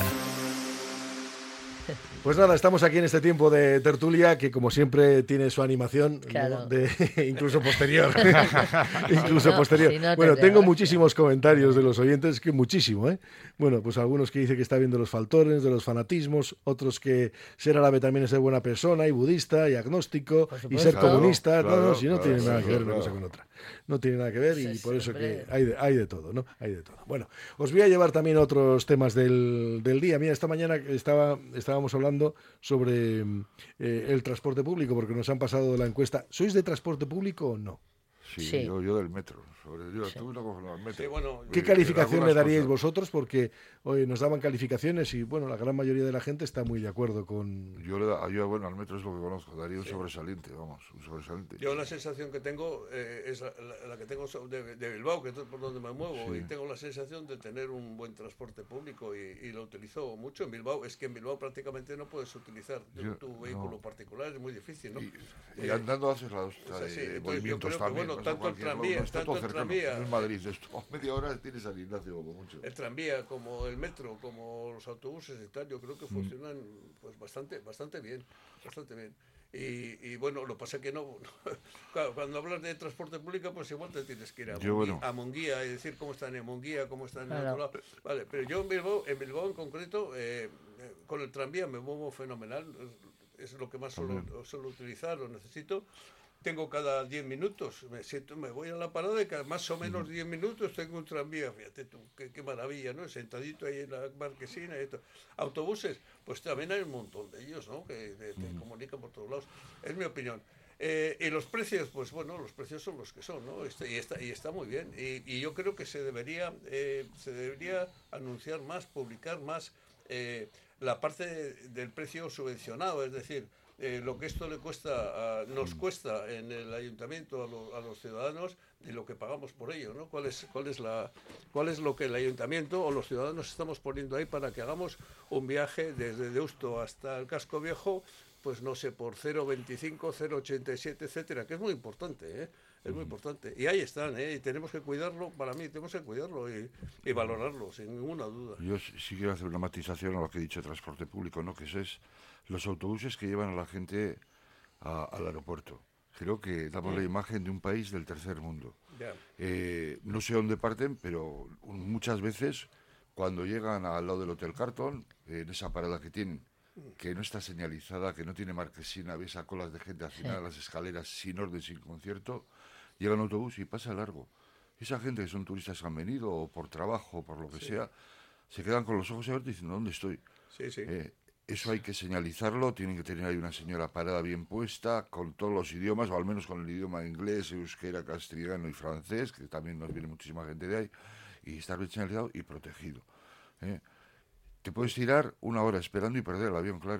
Pues nada, estamos aquí en este tiempo de tertulia que como siempre tiene su animación, Claro. ¿no? de, incluso posterior. incluso Si no- posterior. si no te bueno, te tengo va. muchísimos comentarios de los oyentes, que muchísimo, ¿eh? Bueno, pues algunos que dicen que está viendo los faltones, de los fanatismos, otros que ser árabe también es ser buena persona y budista y agnóstico y supuesto. ser Claro, comunista. no, no, claro, si no claro, tiene nada claro, que ver una claro. cosa con otra. No tiene nada que ver y Sí, por sí, eso hombre. que hay de, hay de todo, ¿no? Hay de todo. Bueno, os voy a llevar también otros temas del, del día. Mira, esta mañana estaba, estábamos hablando sobre eh, el transporte público, porque nos han pasado la encuesta. ¿Sois de transporte público o no? Sí, Sí. Yo, yo del metro. Sobre, yo tuve una cosa con el metro. Sí, bueno, ¿Qué Eh, calificación en le algunas daríais cosas. vosotros? Porque hoy nos daban calificaciones y, bueno, la gran mayoría de la gente está muy de acuerdo con... Yo, le da, yo, bueno, al metro es lo que conozco, daría un sobresaliente, vamos, un sobresaliente. Yo la sensación que tengo eh, es la, la- la que tengo so- de, de Bilbao, que es por donde me muevo, Sí. y tengo la sensación de tener un buen transporte público y, y lo utilizo mucho en Bilbao. Es que en Bilbao prácticamente no puedes utilizar tu, Yo- tu vehículo no. particular, es muy difícil, ¿no? Y, y Eh, andando haces la hostia es así. de Entonces, yo movimientos creo que, también. bueno, vas a tanto el cualquier lado, tranvía, no está tanto todo el cercano, tranvía. no es Madrid, de esto, a media hora tienes San Ignacio como mucho. El tranvía, como el metro, como los autobuses y tal, yo creo Mm. que funcionan pues bastante, bastante bien, bastante bien. Y, y bueno, lo que pasa es que no, claro, cuando hablas de transporte público, pues igual te tienes que ir a, Yo, Monguí- bueno. a Monguía y decir cómo están en Monguía, cómo están en Claro. otro lado. Vale, pero yo en Bilbao, en Bilbao en concreto, eh, eh, con el tranvía me muevo fenomenal, es, es lo que más suelo, También. suelo utilizar, lo necesito. Tengo cada diez minutos, me siento, me voy a la parada y cada más o menos diez minutos tengo un tranvía, fíjate tú, qué, qué maravilla, ¿no? Sentadito ahí en la marquesina y esto. Autobuses, pues también hay un montón de ellos, ¿no? Que te, te comunican por todos lados, es mi opinión. Eh, y los precios, pues bueno, los precios son los que son, ¿no? Este, y, está, y está muy bien. Y, y yo creo que se debería, eh, se debería anunciar más, publicar más eh, la parte de- del precio subvencionado, es decir, eh, lo que esto le cuesta, a- nos cuesta en el ayuntamiento a, lo- a los ciudadanos y lo que pagamos por ello, ¿no? ¿Cuál es, cuál es la, cuál es lo que el ayuntamiento o los ciudadanos estamos poniendo ahí para que hagamos un viaje desde Deusto hasta el Casco Viejo, pues no sé, por cero coma veinticinco, cero coma ochenta y siete, etcétera, que es muy importante, ¿eh? Es muy importante. Y ahí están, ¿eh? Y tenemos que cuidarlo, para mí, tenemos que cuidarlo y, y valorarlo, sin ninguna duda. Yo sí sí quiero hacer una matización a lo que he dicho de transporte público, ¿no? Que eso es los autobuses que llevan a la gente a- al aeropuerto. Creo que damos la imagen de un país del tercer mundo. Ya. Eh, no sé dónde parten, pero un- muchas veces cuando llegan al lado del Hotel Carton, en esa parada que tienen, que no está señalizada, que no tiene marquesina, ves a colas de gente al final, las escaleras sin orden, sin concierto, llega un autobús y pasa largo. Esa gente que son turistas que han venido, o por trabajo, o por lo que Sí. sea, se quedan con los ojos abiertos diciendo, ¿dónde estoy? Sí, sí. Eh, eso hay que señalizarlo, tienen que tener ahí una señora parada bien puesta, con todos los idiomas, o al menos con el idioma inglés, euskera, castellano y francés, que también nos viene muchísima gente de ahí, y estar bien señalizado y protegido. ¿eh? Te puedes tirar una hora esperando y perder el avión, claro.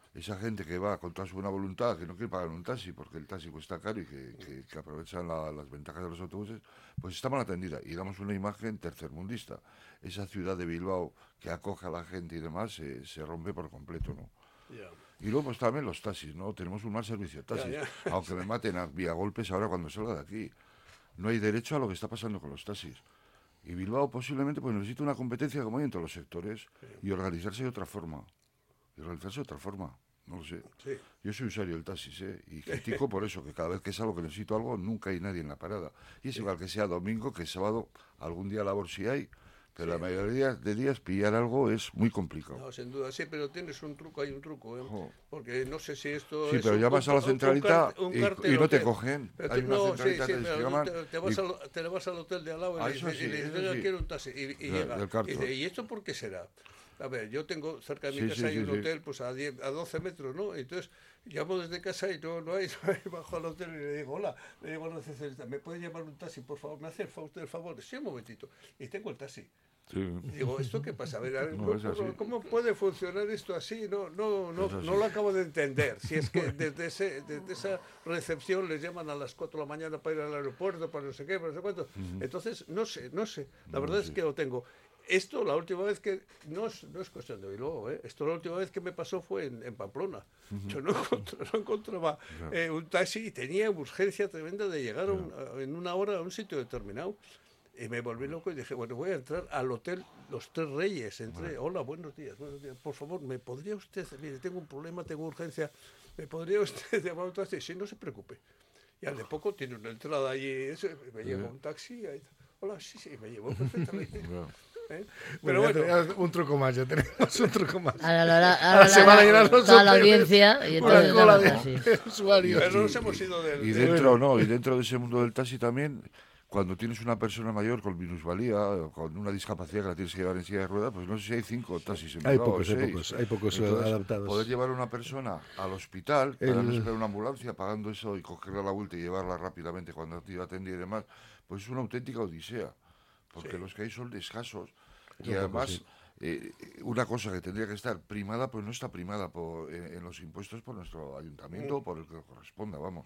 esa gente que va con toda su buena voluntad, que no quiere pagar un taxi, porque el taxi cuesta caro y que, que, que aprovechan la, las ventajas de los autobuses, pues está mal atendida. Y damos una imagen tercermundista. Esa ciudad de Bilbao que acoge a la gente y demás se, se rompe por completo, ¿no? Ya. Y luego pues también los taxis, ¿no? Tenemos un mal servicio de taxis. Ya, ya. Aunque me maten a vía golpes ahora cuando salga de aquí. No hay derecho a lo que está pasando con los taxis. Y Bilbao posiblemente pues necesita una competencia como hay en todos los sectores y organizarse de otra forma. Y organizarse de otra forma. No lo sé. Sí. Yo soy usuario del taxi, ¿eh? Y critico por eso, que cada vez que salgo que necesito algo, nunca hay nadie en la parada. Y es igual que sea domingo, que sábado, algún día labor sí hay, pero Sí. la mayoría de días pillar algo es muy complicado. No, sin duda, sí, pero tienes un truco, hay un truco, ¿eh? Jo. Porque no sé si esto Sí, es pero un- llamas un- a la un- centralita un car- un y- cartel y no te hotel. cogen. Pero Hay tú- una no, centralita sí, sí, que les pero llaman te, te vas y- al, te vas al hotel de al lado y Ah, le eso dices, sí, y le dices, eso "Oiga, sí. quiero un taxi", y, y Del- llega. del Y cartón. dice, ¿y esto por qué será? A ver, yo tengo cerca de mi Sí, casa sí, hay sí, un sí. hotel pues a, diez, a doce metros, ¿no? Entonces llamo desde casa y no, no hay, no hay, bajo al hotel y le digo, hola, le digo al recepcionista, ¿me puede llamar un taxi, por favor? ¿Me hace el fa- usted el favor? Sí, un momentito. Y tengo el taxi. Sí. Y digo, ¿esto qué pasa? A ver, a ver, No, ¿cómo, es así. ¿cómo puede funcionar esto así? No, no, no, Es así. no lo acabo de entender. Si es que desde, ese, desde esa recepción les llaman a las cuatro de la mañana para ir al aeropuerto, para no sé qué, para no sé cuánto. Entonces, no sé, no sé. La No, verdad sí. es que lo tengo. Esto, la última vez que... No es, no es cuestión de Bilbao, ¿eh? Esto la última vez que me pasó fue en, en Pamplona. Yo no encontraba, no encontraba eh, un taxi y tenía urgencia tremenda de llegar a un- a- en una hora a un sitio determinado. Y me volví loco y dije, bueno, voy a entrar al hotel Los Tres Reyes. Entré, hola, buenos días, buenos días. Por favor, ¿me podría usted, mire, tengo un problema, tengo urgencia, ¿me podría usted llamar un taxi? Sí, no se preocupe. Y al de poco tiene una entrada allí, eso, me lleva un taxi, ahí, hola, sí, sí, me llevó perfectamente. ¿Eh? Pero Pero bueno, bueno, ya un truco más, ya tenemos un truco más. Ahora, ahora, ahora, Ahora se van a llenar los toda la hoteles, audiencia y una entonces cola damos de así. usuarios. pero nos hemos ido del... Y del- dentro, no, y dentro de ese mundo del taxi también, cuando tienes una persona mayor con minusvalía o con una discapacidad que la tienes que llevar en silla de ruedas, pues no sé si hay cinco taxis en Hay Bilbao, pocos, hay seis. pocos, hay pocos, eh, Entonces, adaptados. Poder llevar a una persona al hospital, para no El- esperar una ambulancia, pagando eso y cogerla a la vuelta y llevarla rápidamente cuando te atendía y demás, pues es una auténtica odisea, porque Sí. los que hay son escasos. Y Son pocos, además, sí. eh, una cosa que tendría que estar primada, pues no está primada por, en, en los impuestos por nuestro ayuntamiento o por el que corresponda, vamos.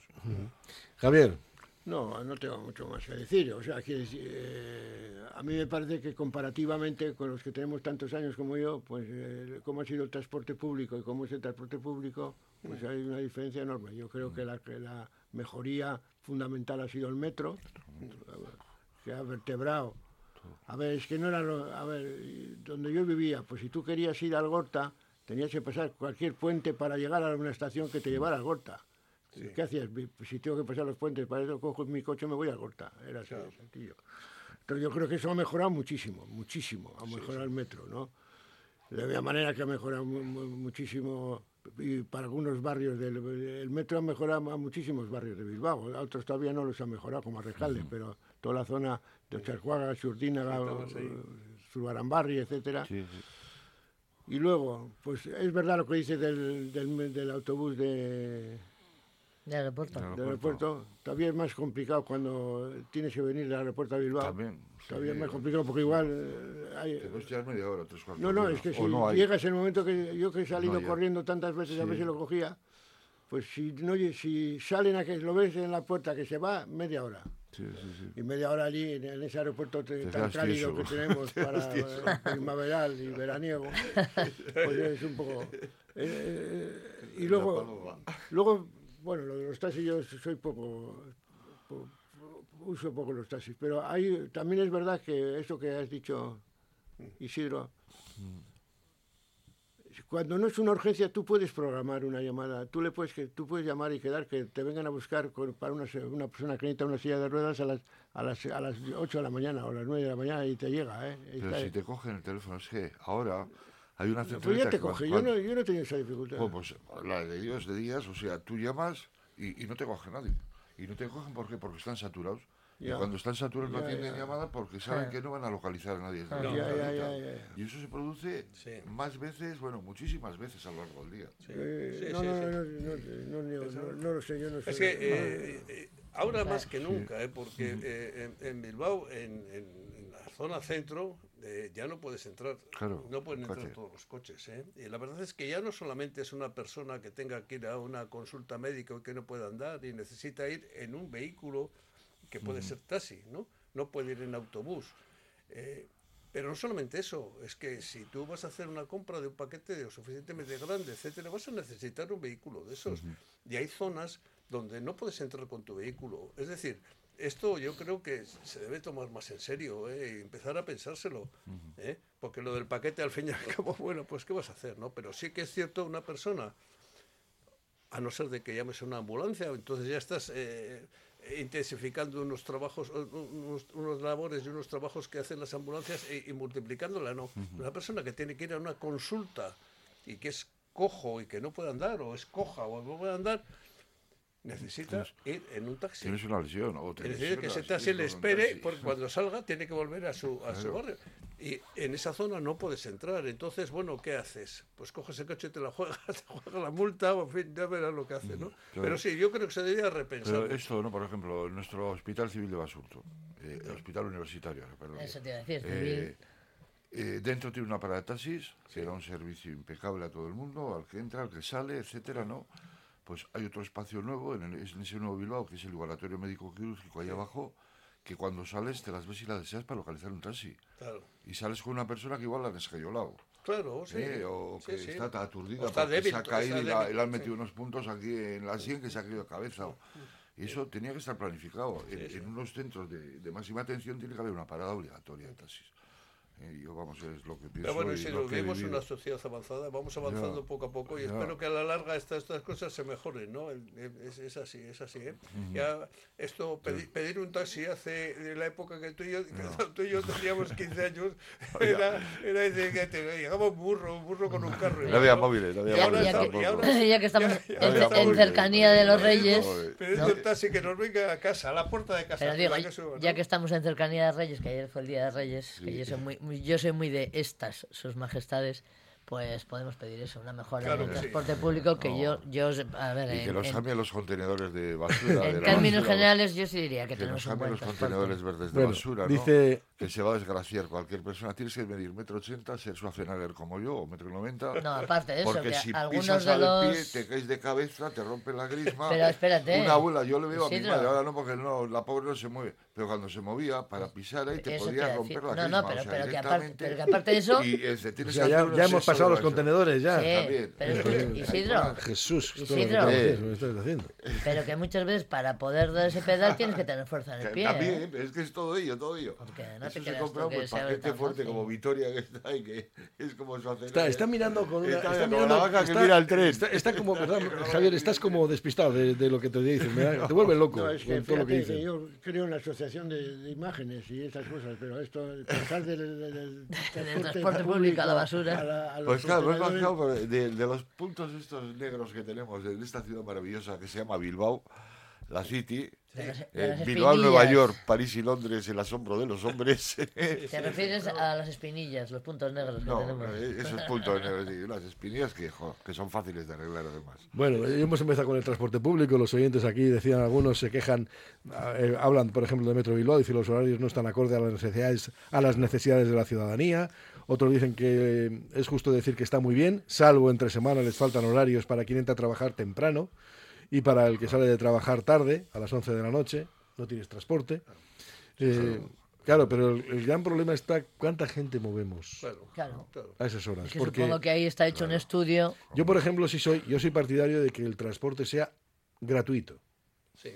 Javier, No, no tengo mucho más que decir. O sea, quiero decir, eh, a mí me parece que comparativamente con los que tenemos tantos años como yo, pues eh, cómo ha sido el transporte público y cómo es el transporte público, pues hay una diferencia enorme. Yo creo que la, que la mejoría fundamental ha sido el metro, que ha vertebrado. A ver, es que no era lo, a ver, donde yo vivía, pues si tú querías ir a Algorta, tenías que pasar cualquier puente para llegar a una estación que te llevara a Algorta. ¿Qué hacías? Si tengo que pasar los puentes, para eso cojo mi coche y me voy a Algorta. Era así de sencillo. Entonces yo creo que eso ha mejorado muchísimo, muchísimo, ha mejorado el metro, ¿no? De la misma manera que ha mejorado mu- mu- muchísimo, y para algunos barrios, del, el metro ha mejorado a muchísimos barrios de Bilbao, a otros todavía no los ha mejorado, como Arrecalde, pero toda la zona de Charcuaga, Xurdínaga, Estamos ahí. Zurbarambarri, etcétera. Sí, sí. Y luego, pues es verdad lo que dice del, del, del autobús de, De aeropuerto. Claro. del aeropuerto. Todavía es más complicado cuando tienes que venir del aeropuerto a Bilbao. También. Todavía es sí. más complicado porque igual eh, hay... Te puedes tirar media hora, tres cuartos No, no, de es que hora. si O no hay. llegas el momento que yo que he salido No, ya. corriendo tantas veces a Sí. ver si lo cogía, pues si no lle- si salen a que lo ves en la puerta que se va, media hora. Sí, sí, sí. Y media hora allí en, en ese aeropuerto te- Te tan quedas cálido tieso. que tenemos Te quedas para tieso. eh, primaveral y veraniego, pues es un poco... eh, eh, y luego, luego, bueno, lo de los taxis yo soy poco... po- po- uso poco los taxis, pero hay, también es verdad que eso que has dicho, Isidro, cuando no es una urgencia, tú puedes programar una llamada. Tú le puedes que tú puedes llamar y quedar que te vengan a buscar con- para una, se- una persona que necesita una silla de ruedas a las a las a las ocho de la mañana o a las nueve de la mañana y te llega, ¿eh? Ahí Pero está, si ¿eh? te cogen el teléfono, es que ahora hay una Pues centralita ya te que cuando- coge. Yo cuando- no, yo no he tenido esa dificultad. Jo, pues la de Dios de días, o sea, tú llamas y, y no te coge nadie. Y no te cogen ¿por qué? Porque están saturados. Ya. Y cuando están saturados no Ya, atienden ya. llamadas porque saben Ja. que no van a localizar a nadie. Ah, desde la ya, ya, centralita. ya, ya. Y eso se produce Sí. más veces, bueno, muchísimas veces a lo largo del día. Eh, Sí, no, sí, no, sí. no, no, no, no, no, no lo sé, yo no sé. Es que eh, eh, ahora más que nunca, eh, porque eh, en, en Bilbao, en, en- en la zona centro eh, ya no puedes entrar, Claro, no pueden entrar coche. todos los coches. ¿eh? Y la verdad es que ya no solamente es una persona que tenga que ir a una consulta médica y que no pueda andar y necesita ir en un vehículo que puede Ujú. ser taxi, ¿no? No puede ir en autobús. Eh, pero no solamente eso, es que si tú vas a hacer una compra de un paquete lo suficientemente grande, etcétera, vas a necesitar un vehículo de esos. Ujú. Y hay zonas donde no puedes entrar con tu vehículo. Es decir, esto yo creo que se debe tomar más en serio, ¿eh? Y empezar a pensárselo, ¿eh? Porque lo del paquete al fin y al cabo, bueno, pues ¿qué vas a hacer, no? Pero sí que es cierto, una persona, a no ser de que llames a una ambulancia, entonces ya estás eh, intensificando unos trabajos, unos, unos labores y unos trabajos que hacen las ambulancias y, y multiplicándola, ¿no? Ujú. Una persona que tiene que ir a una consulta y que es cojo y que no puede andar, o es coja o no puede andar, necesita ir en un taxi. Tienes una lesión o te Necesita que ese lesionas, taxi tienes le que ir con un espere, taxi. porque cuando salga tiene que volver a su, a su Claro. barrio. Y en esa zona no puedes entrar. Entonces, bueno, ¿qué haces? Pues coges el coche y te la juegas, te juegas la multa, o en fin, ya verás lo que hace, ¿no? Claro. Pero sí, yo creo que se debería repensar. Pero esto, ¿no? Por ejemplo, nuestro Hospital Civil de Basurto, eh, Hospital Universitario, perdón. Eso te iba a decir, Eh, eh, dentro tiene una parada de taxis, que da un servicio impecable a todo el mundo, al que entra, al que sale, etcétera, ¿no? Pues hay otro espacio nuevo, en, el- en ese nuevo Bilbao, que es el laboratorio médico quirúrgico ahí abajo, que cuando sales te las ves y las deseas para localizar un taxi. Claro. Y sales con una persona que igual la han escayolado. Claro, sí. Eh, o Sí, que sí. está aturdida O está porque débil, se ha está caído y, la- débil, y le han sí. metido unos puntos aquí en la sien que se ha caído de cabeza. o- Y eso tenía que estar planificado. En, en unos centros de, de máxima atención tiene que haber una parada obligatoria de taxis. Eh, yo, vamos, es lo que pienso. Pero bueno, y si lo nos que he vivimos en vivido. una sociedad avanzada, vamos avanzando Ya, poco a poco y ya. espero que a la larga estas, estas cosas se mejoren, ¿no? El- el- Es, es así, es así, ¿eh? Ujú. Ya esto, pedi- pedir un taxi hace, de la época que tú y yo, que tú y yo teníamos quince años, era, era decir que te llegaba un burro, un burro con un carro. No había móviles, no había Y ahora móviles está- tampoco. y ahora- Ya que estamos ya- ya en, estamos- en cercanía de los Reyes. Pidiendo ¿no? un taxi que nos venga a casa, a la puerta de casa. Pero digo, para que suba, ¿no? ya que estamos en cercanía de Reyes, que ayer fue el Día de Reyes, que Sí. yo soy muy, muy- yo soy muy de estas, sus majestades, pues podemos pedir eso, una mejora Claro en el que sí. transporte público que No. yo, yo, os- a ver, Y que en, los en- cambien los contenedores de basura. en de la términos basura, generales yo sí diría que, que nos tenemos un cambien buen los transporte. contenedores verdes de Bueno, basura, ¿no? dice- Que se va a desgraciar cualquier persona. Tienes que medir metro ochenta, ser Schwarzenegger como yo, o metro noventa. No, aparte de eso, Porque que si algunos pisas de al los... pie, te caes de cabeza, te rompe la grisma. Pero espérate, Una abuela, yo le veo a mi Isidro. madre, ahora no, porque no, la pobre no se mueve. Pero cuando se movía, para pisar ahí, te Eso te podía iba a romper decir. la No, grisma. no, pero- o sea, pero que aparte- directamente. pero que aparte de eso- Y este, O tienes sea, que ya, hacer un ya hemos exceso pasado de los eso. contenedores ya. Sí, También. pero es que, Isidro, Jesús, esto es lo que Isidro. te haces, lo que estás haciendo. pero que muchas veces para poder dar ese pedal tienes que tener fuerza en el Que pie. También, ¿eh? es que es todo ello, todo ello. Porque no Eso te se creas compra tú un que pues, sea paquete tan fuerte fácil. como Vitoria que está ahí, que es como su hacer. Está, está mirando con una. Está, Está, como mirando, la vaca que está- mira el tren. Está, está como, ¿verdad, Javier, estás como despistado de, de lo que te dicen. ¿verdad? Te vuelve loco No, es que, con todo lo que fíjate que dicen. yo creo en la asociación de, de imágenes y esas cosas, pero esto, el pasar del, del, del Del transporte público a la basura. a la- a los Pues claro, me he contenedores, bajado de, de los puntos estos negros que tenemos en esta ciudad maravillosa que se llama Bilbao, la City, De las- de eh, las Bilbao, Nueva espinillas. York, París y Londres, el asombro de los hombres. Te refieres a las espinillas, los puntos negros que No, tenemos. eh, esos puntos negros, sí, unas espinillas que, jo, que son fáciles de arreglar además. Bueno, eh, hemos empezado con el transporte público. Los oyentes aquí decían, algunos se quejan, eh, hablan, por ejemplo, de Metro Bilbao, dicen los horarios no están acorde a las necesidades, a las necesidades de la ciudadanía. Otros dicen que eh, es justo decir que está muy bien, salvo entre semanas les faltan horarios para quien entra a trabajar temprano y para el que sale de trabajar tarde, a las once de la noche, no tienes transporte. Eh, claro, pero el, el gran problema está cuánta gente movemos Claro, Claro. claro. a esas horas. Es que porque supongo que ahí está hecho un estudio. yo, por ejemplo, sí soy, yo soy partidario de que el transporte sea gratuito. Sí.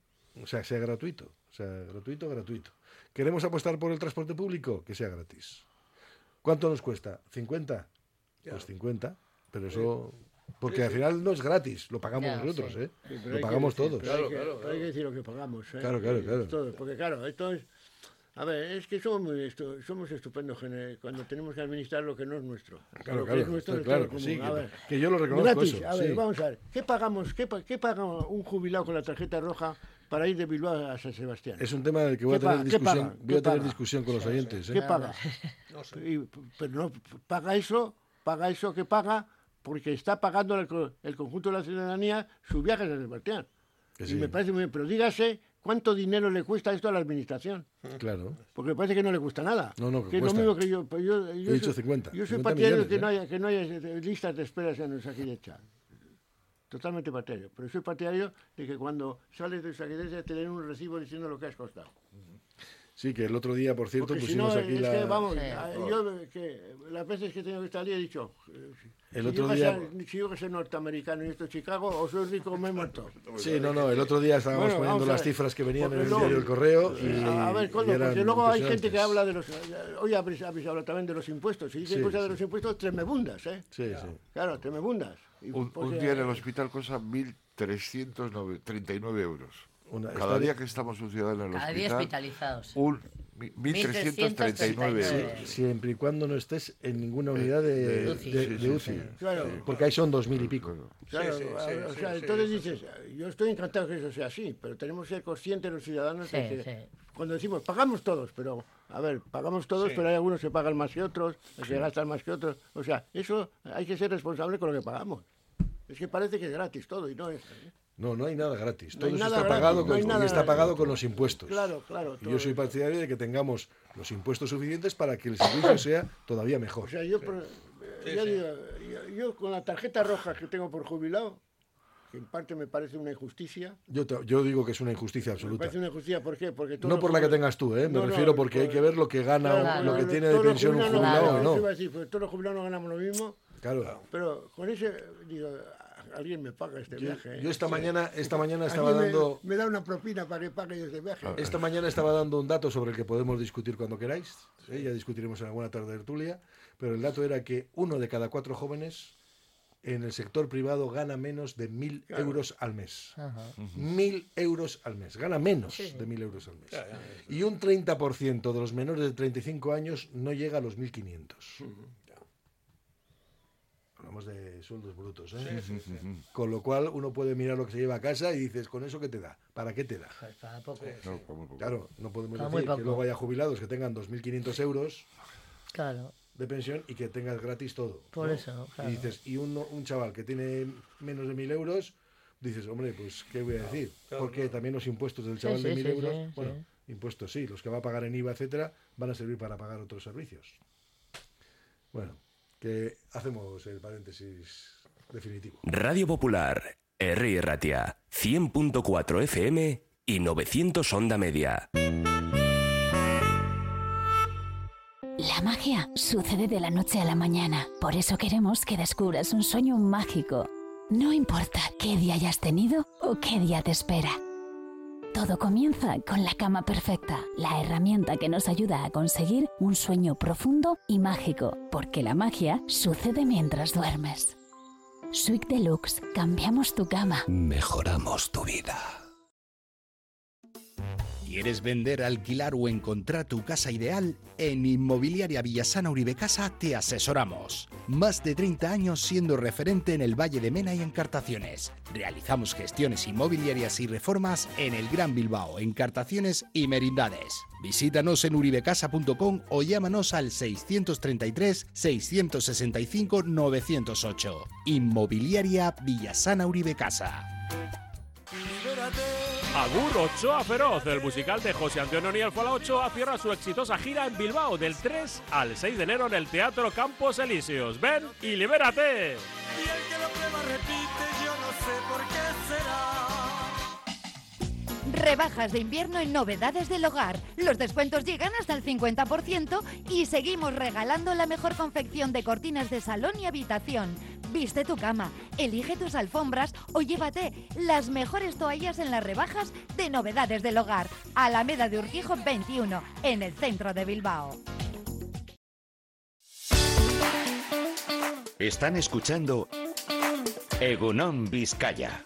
O sea, sea gratuito. O sea, gratuito, gratuito. ¿Queremos apostar por el transporte público? Que sea gratis. ¿Cuánto nos cuesta? ¿cincuenta? Ya. Pues cincuenta. Pero eso... Porque Sí, al sí. final no es gratis, lo pagamos Ya, nosotros, sí. ¿eh? sí, pero Lo hay que pagamos decir, todos. pero hay Claro, que- claro, pero hay que claro. decir lo que pagamos. ¿eh? Claro, claro, Y claro. todo, porque claro, esto es... A ver, es que somos muy estu- somos estupendos gene- cuando tenemos que administrar lo que no es nuestro. Claro, Lo que claro, es nuestro está es claro todo que sí, común. A que- ver, que yo lo reconozco gratis, eso, a ver, sí. vamos a ver. ¿Qué pagamos? ¿Qué, pa- qué paga un jubilado con la tarjeta roja para ir de Bilbao a San Sebastián? Es un tema del que voy a ¿Qué tener paga? ¿Qué discusión, paga? voy a ¿Qué tener paga? discusión con los Sí, oyentes. ¿eh? ¿Qué Nada. paga? No sé. Y- pero no paga eso, paga eso que paga porque está pagando el, co- el conjunto de la ciudadanía su viaje a San Sebastián. Que Y sí. me parece muy bien, pero dígase cuánto dinero le cuesta esto a la administración. Claro. Porque parece que no le cuesta nada. No, no, que que es lo cuesta. mismo que yo. Pues yo, yo He dicho soy, cincuenta. Yo soy cincuenta partidario millones, que, ¿eh? no haya, que no haya listas de esperas en Osakidecha. Totalmente partidario. Pero soy partidario de que cuando sales de Osakidecha te den un recibo diciendo lo que has costado. Sí, que el otro día, por cierto, Porque si pusimos no, aquí es la... que, vamos, Sí. yo que las veces que he tenido que estar allí he dicho, eh, El si, otro yo día- que ser, si yo que soy norteamericano y esto es Chicago, o soy rico o me he muerto. Sí, no, no, el otro día estábamos Bueno, poniendo vamos a las ver. cifras que venían en Porque el luego- diario El Correo y, A, a ver, y Coldo, eran porque luego hay gente que impresionantes. habla de los... Hoy habéis, habéis hablado también de los impuestos. Y dicen Sí, cosas de sí. los impuestos tremebundas, ¿eh? Sí, sí. Claro, tremebundas. Y Un, porque- un día en el hospital cosa mil trescientos treinta y nueve euros. Una- Cada está- día que estamos un ciudadano en el Cada día hospital, hospitalizados. un mi- mil trescientos treinta y nueve euros. Siempre y cuando no estés en ninguna unidad de, De de, UCI. de Sí, U sí, C I. sí. Claro. Porque ahí son dos mil y pico. Claro, Sí, sí, o sí, sea, sí, entonces sí, dices, yo estoy encantado que eso sea así, pero tenemos que ser conscientes los ciudadanos de Sí, que sí. cuando decimos pagamos todos, pero a ver, pagamos todos, Sí. pero hay algunos que pagan más que otros, que gastan más que otros. O sea, eso hay que ser responsable con lo que pagamos. Es que parece que es gratis todo y no es. ¿eh? No, no hay nada gratis. No Todo hay eso nada está gratis, pagado, no hay con, nada y está gratis. pagado con los impuestos. Claro, claro. Y yo todo soy eso. partidario de que tengamos los impuestos suficientes para que el servicio sea todavía mejor. O sea, yo, por- Sí, ya sí. digo, yo, yo con la tarjeta roja que tengo por jubilado, que en parte me parece una injusticia, Yo, te- yo digo que es una injusticia me absoluta. parece una injusticia, ¿por qué? Porque todos No los por la que jubilados- tengas tú, ¿eh? Me No, no, refiero porque hay por- que ver lo que gana, Claro, lo que Claro, tiene de todos los pensión un jubilados- jubilado claro, o eso no. iba a decir, pues todos los jubilados no ganamos lo mismo, Claro. pero con ese, digo, alguien me paga este Yo, viaje. ¿eh? yo esta mañana, esta mañana estaba Alguien me- dando, Me, da una propina para que pague yo este viaje. esta mañana estaba dando un dato sobre el que podemos discutir cuando queráis. ¿eh? Ya discutiremos en alguna tarde de tertulia. Pero el dato era que uno de cada cuatro jóvenes en el sector privado gana menos de mil euros al mes. Ajá. Mil euros al mes. Gana menos Sí. de mil euros al mes. Ya, ya, Y un treinta por ciento de los menores de treinta y cinco años no llega a los mil quinientos. Hablamos de sueldos brutos, ¿eh? Con lo cual uno puede mirar lo que se lleva a casa y dices, ¿con eso qué te da? ¿Para qué te da? Pues para poco. No, para muy poco. Claro, no podemos Para muy decir que poco. luego haya jubilados que tengan dos mil quinientos euros Claro, de pensión y que tengas gratis todo. por ¿no? eso, claro. Y dices, y un, un chaval que tiene menos de mil euros, dices, hombre, pues, ¿qué voy a decir? claro, Porque claro. también los impuestos del Sí, chaval de sí, mil sí, euros, sí, bueno, sí. impuestos sí, los que va a pagar en I V A, etcétera, van a servir para pagar otros servicios. Bueno, que hacemos el paréntesis definitivo. Radio Popular, Herri Ratia, cien punto cuatro F M y novecientos onda media. La magia sucede de la noche a la mañana. Por eso queremos que descubras un sueño mágico. No importa qué día hayas tenido o qué día te espera. Todo comienza con la cama perfecta, la herramienta que nos ayuda a conseguir un sueño profundo y mágico, porque la magia sucede mientras duermes. Sweet Deluxe, cambiamos tu cama. Mejoramos tu vida. ¿Quieres vender, alquilar o encontrar tu casa ideal? En Inmobiliaria Villasana Uribe Casa te asesoramos. Más de treinta años siendo referente en el Valle de Mena y Encartaciones. Realizamos gestiones inmobiliarias y reformas en el Gran Bilbao, Encartaciones y Merindades. Visítanos en uribecasa punto com o llámanos al seiscientos treinta y tres, seiscientos sesenta y cinco, novecientos ocho. Inmobiliaria Villasana Uribe Casa. Agur Ochoa Feroz, el musical de José Antonio Ní Alfala Ochoa cierra su exitosa gira en Bilbao del tres al seis de enero en el Teatro Campos Elíseos. Ven y libérate. Y el que lo prueba repite, yo no sé por qué será. Rebajas de invierno en Novedades del Hogar. Los descuentos llegan hasta el cincuenta por ciento y seguimos regalando la mejor confección de cortinas de salón y habitación. Viste tu cama, elige tus alfombras o llévate las mejores toallas en las rebajas de Novedades del Hogar. Alameda de Urquijo veintiuno, en el centro de Bilbao. Están escuchando Egunon Vizcaya.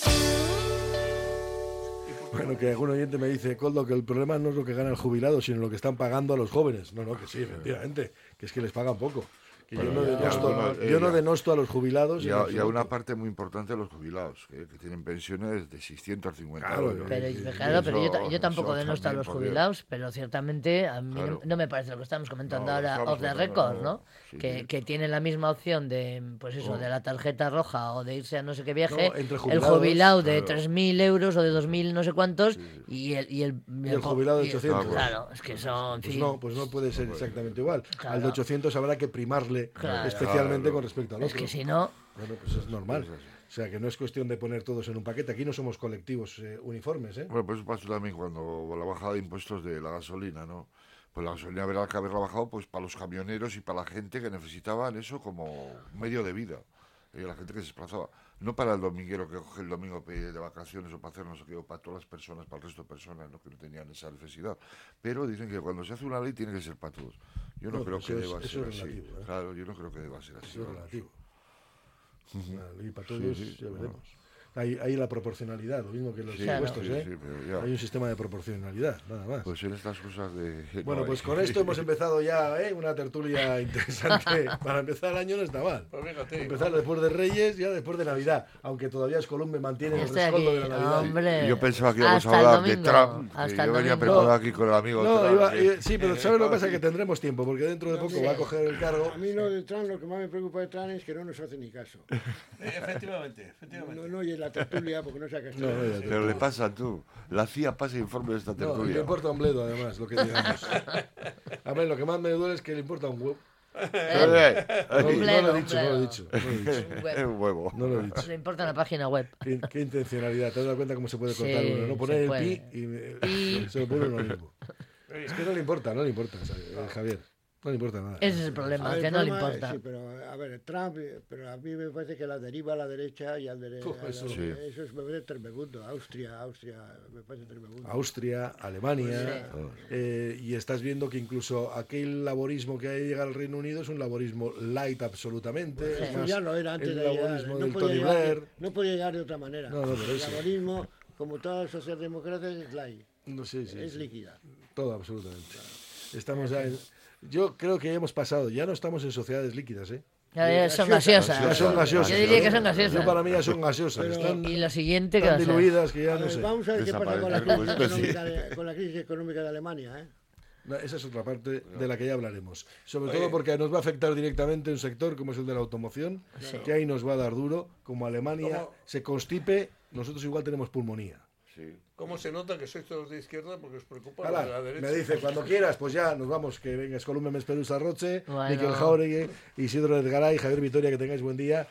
Bueno, que algún oyente me dice, Coldo, que el problema no es lo que gana el jubilado, sino lo que están pagando a los jóvenes. No, no, que sí, efectivamente, que es que les pagan poco. Que yo no denosto, yo no denosto a los jubilados. Y a, y a una parte muy importante de los jubilados, que, que tienen pensiones de seiscientos cincuenta claro, euros. Pero, Y claro, pero eso- yo, yo tampoco eso denosto a también, los porque- jubilados, pero ciertamente a mí Claro. no, no me parece lo que estamos comentando No, ahora estamos off the comentando, record, no, ¿no? sí, que, sí. que tienen la misma opción de, pues eso, No. de la tarjeta roja o de irse a no sé qué viaje, No, entre el jubilados, jubilado de claro. tres mil euros o de dos mil no sé cuántos y el, y el, Y el jubilado de y el- ochocientos. Claro, es que son, en Pues fin, no, pues no puede ser exactamente igual. Claro. Al de ochocientos habrá que primarle Claro. especialmente Claro. con respecto al es otro. que si no, Bueno, pues es normal. Es así. O sea, que no es cuestión de poner todos en un paquete. Aquí no somos colectivos eh, uniformes, ¿eh? Bueno, pues eso pasó también cuando la bajada de impuestos de la gasolina, ¿no? Pues la gasolina habrá que haberla bajado pues para los camioneros y para la gente que necesitaban eso como medio de vida. Y la gente que se desplazaba. No para el dominguero que coge el domingo para ir de vacaciones o para hacer no sé qué, o para todas las personas, para el resto de personas, ¿no? Que no tenían esa necesidad. Pero dicen que cuando se hace una ley tiene que ser para todos. Yo no, No, creo pues que eso es- deba eso ser es así. relativo, ¿eh? Claro, yo no creo que deba ser así. Eso es vamos. relativo. Una ley para Sí, todos, sí, ya no. veremos. Hay, hay la proporcionalidad, lo mismo que los Sí, impuestos, sí, ¿eh? sí, pero ya. Hay un sistema de proporcionalidad, nada más. Pues en estas cosas de... Bueno, no pues hay. con esto hemos empezado ya, ¿eh? Una tertulia interesante. Para empezar el año no está mal. Pues fíjate. Empezar después de Reyes, ya después de Navidad. Aunque todavía Escolumbe mantiene yo el estoy rescoldo aquí, de la Navidad. hombre, Y yo pensaba que íbamos a hasta el hablar de domingo, Trump, que hasta el yo venía domingo. preparado No, aquí con el amigo No, Trump, iba- sí. eh, sí, pero ¿sabes lo que pasa? Que tendremos tiempo, porque dentro de poco va a coger el cargo. A mí lo de Trump, lo que más me preocupa de Trump es que no nos hace ni caso. Efectivamente, No, efectivamente. no oye la tertulia porque no saca No, no, ya te- Pero le pasa tú. La C I A pasa informe de esta No, y tertulia. le importa un bledo, además, lo que digamos. A ver, lo que más me duele es que le importa un huevo. Eh, No, no Un lo bledo, he un dicho, no lo he bledo. dicho. No lo he dicho. Un Es web. un huevo. No lo he dicho. Le importa la página web. ¿Qué, qué intencionalidad? ¿Te has dado cuenta cómo se puede cortar Sí, uno? No se poner el puede. pi y me- Pi. se lo pone uno mismo. Es que no le importa, no le importa, ¿sabes? Eh, Javier. No le importa nada. Ese es el problema, A ver, que el no le problema- importa. Sí, pero a ver, Trump, eh, pero a mí me parece que la deriva a la derecha y al derecha. Uf, eso- Sí. Eso es, me parece tremebundo. Austria, Austria, me parece tremebundo. Austria, Alemania, eh, y estás viendo que incluso aquel laborismo que ahí llega al Reino Unido es un laborismo light absolutamente. Sí. es Eso más, ya lo era antes el de llegar. laborismo No del podía, Tony llegar, Blair. de- no podía llegar de otra manera. No, no, pero el eso- laborismo, como todas las socialdemocracias, es light, No sé, sí, es sí. líquida. Todo, absolutamente. Estamos ya en- Yo creo que hemos pasado, ya no estamos en sociedades líquidas, ¿eh? Ya, ya son Gaseosas. gaseosas. Ya son gaseosas. Yo diría que son Yo gaseosas. para mí ya son gaseosas. Pero- Están Y lo siguiente que va tan a ser. diluidas que ya A no ver, sé. vamos a ver qué pasa con la, Desaparecer como crisis especie. económica de, con la crisis económica de Alemania. ¿eh? No, esa es otra parte de la que ya hablaremos. Sobre todo porque nos va a afectar directamente un sector como es el de la automoción, que ahí nos va a dar duro. Como Alemania ¿Cómo? se constipe, nosotros igual tenemos pulmonía. Sí. ¿Cómo se nota que sois todos de izquierda? Porque os preocupa Hala, lo de la derecha. me dice, cuando quieras, pues ya nos vamos, que venga Escolumbe Mesperusa Roche, Bueno. Miquel Jauregui, Isidro Edgaray, Javier Vitoria, que tengáis buen día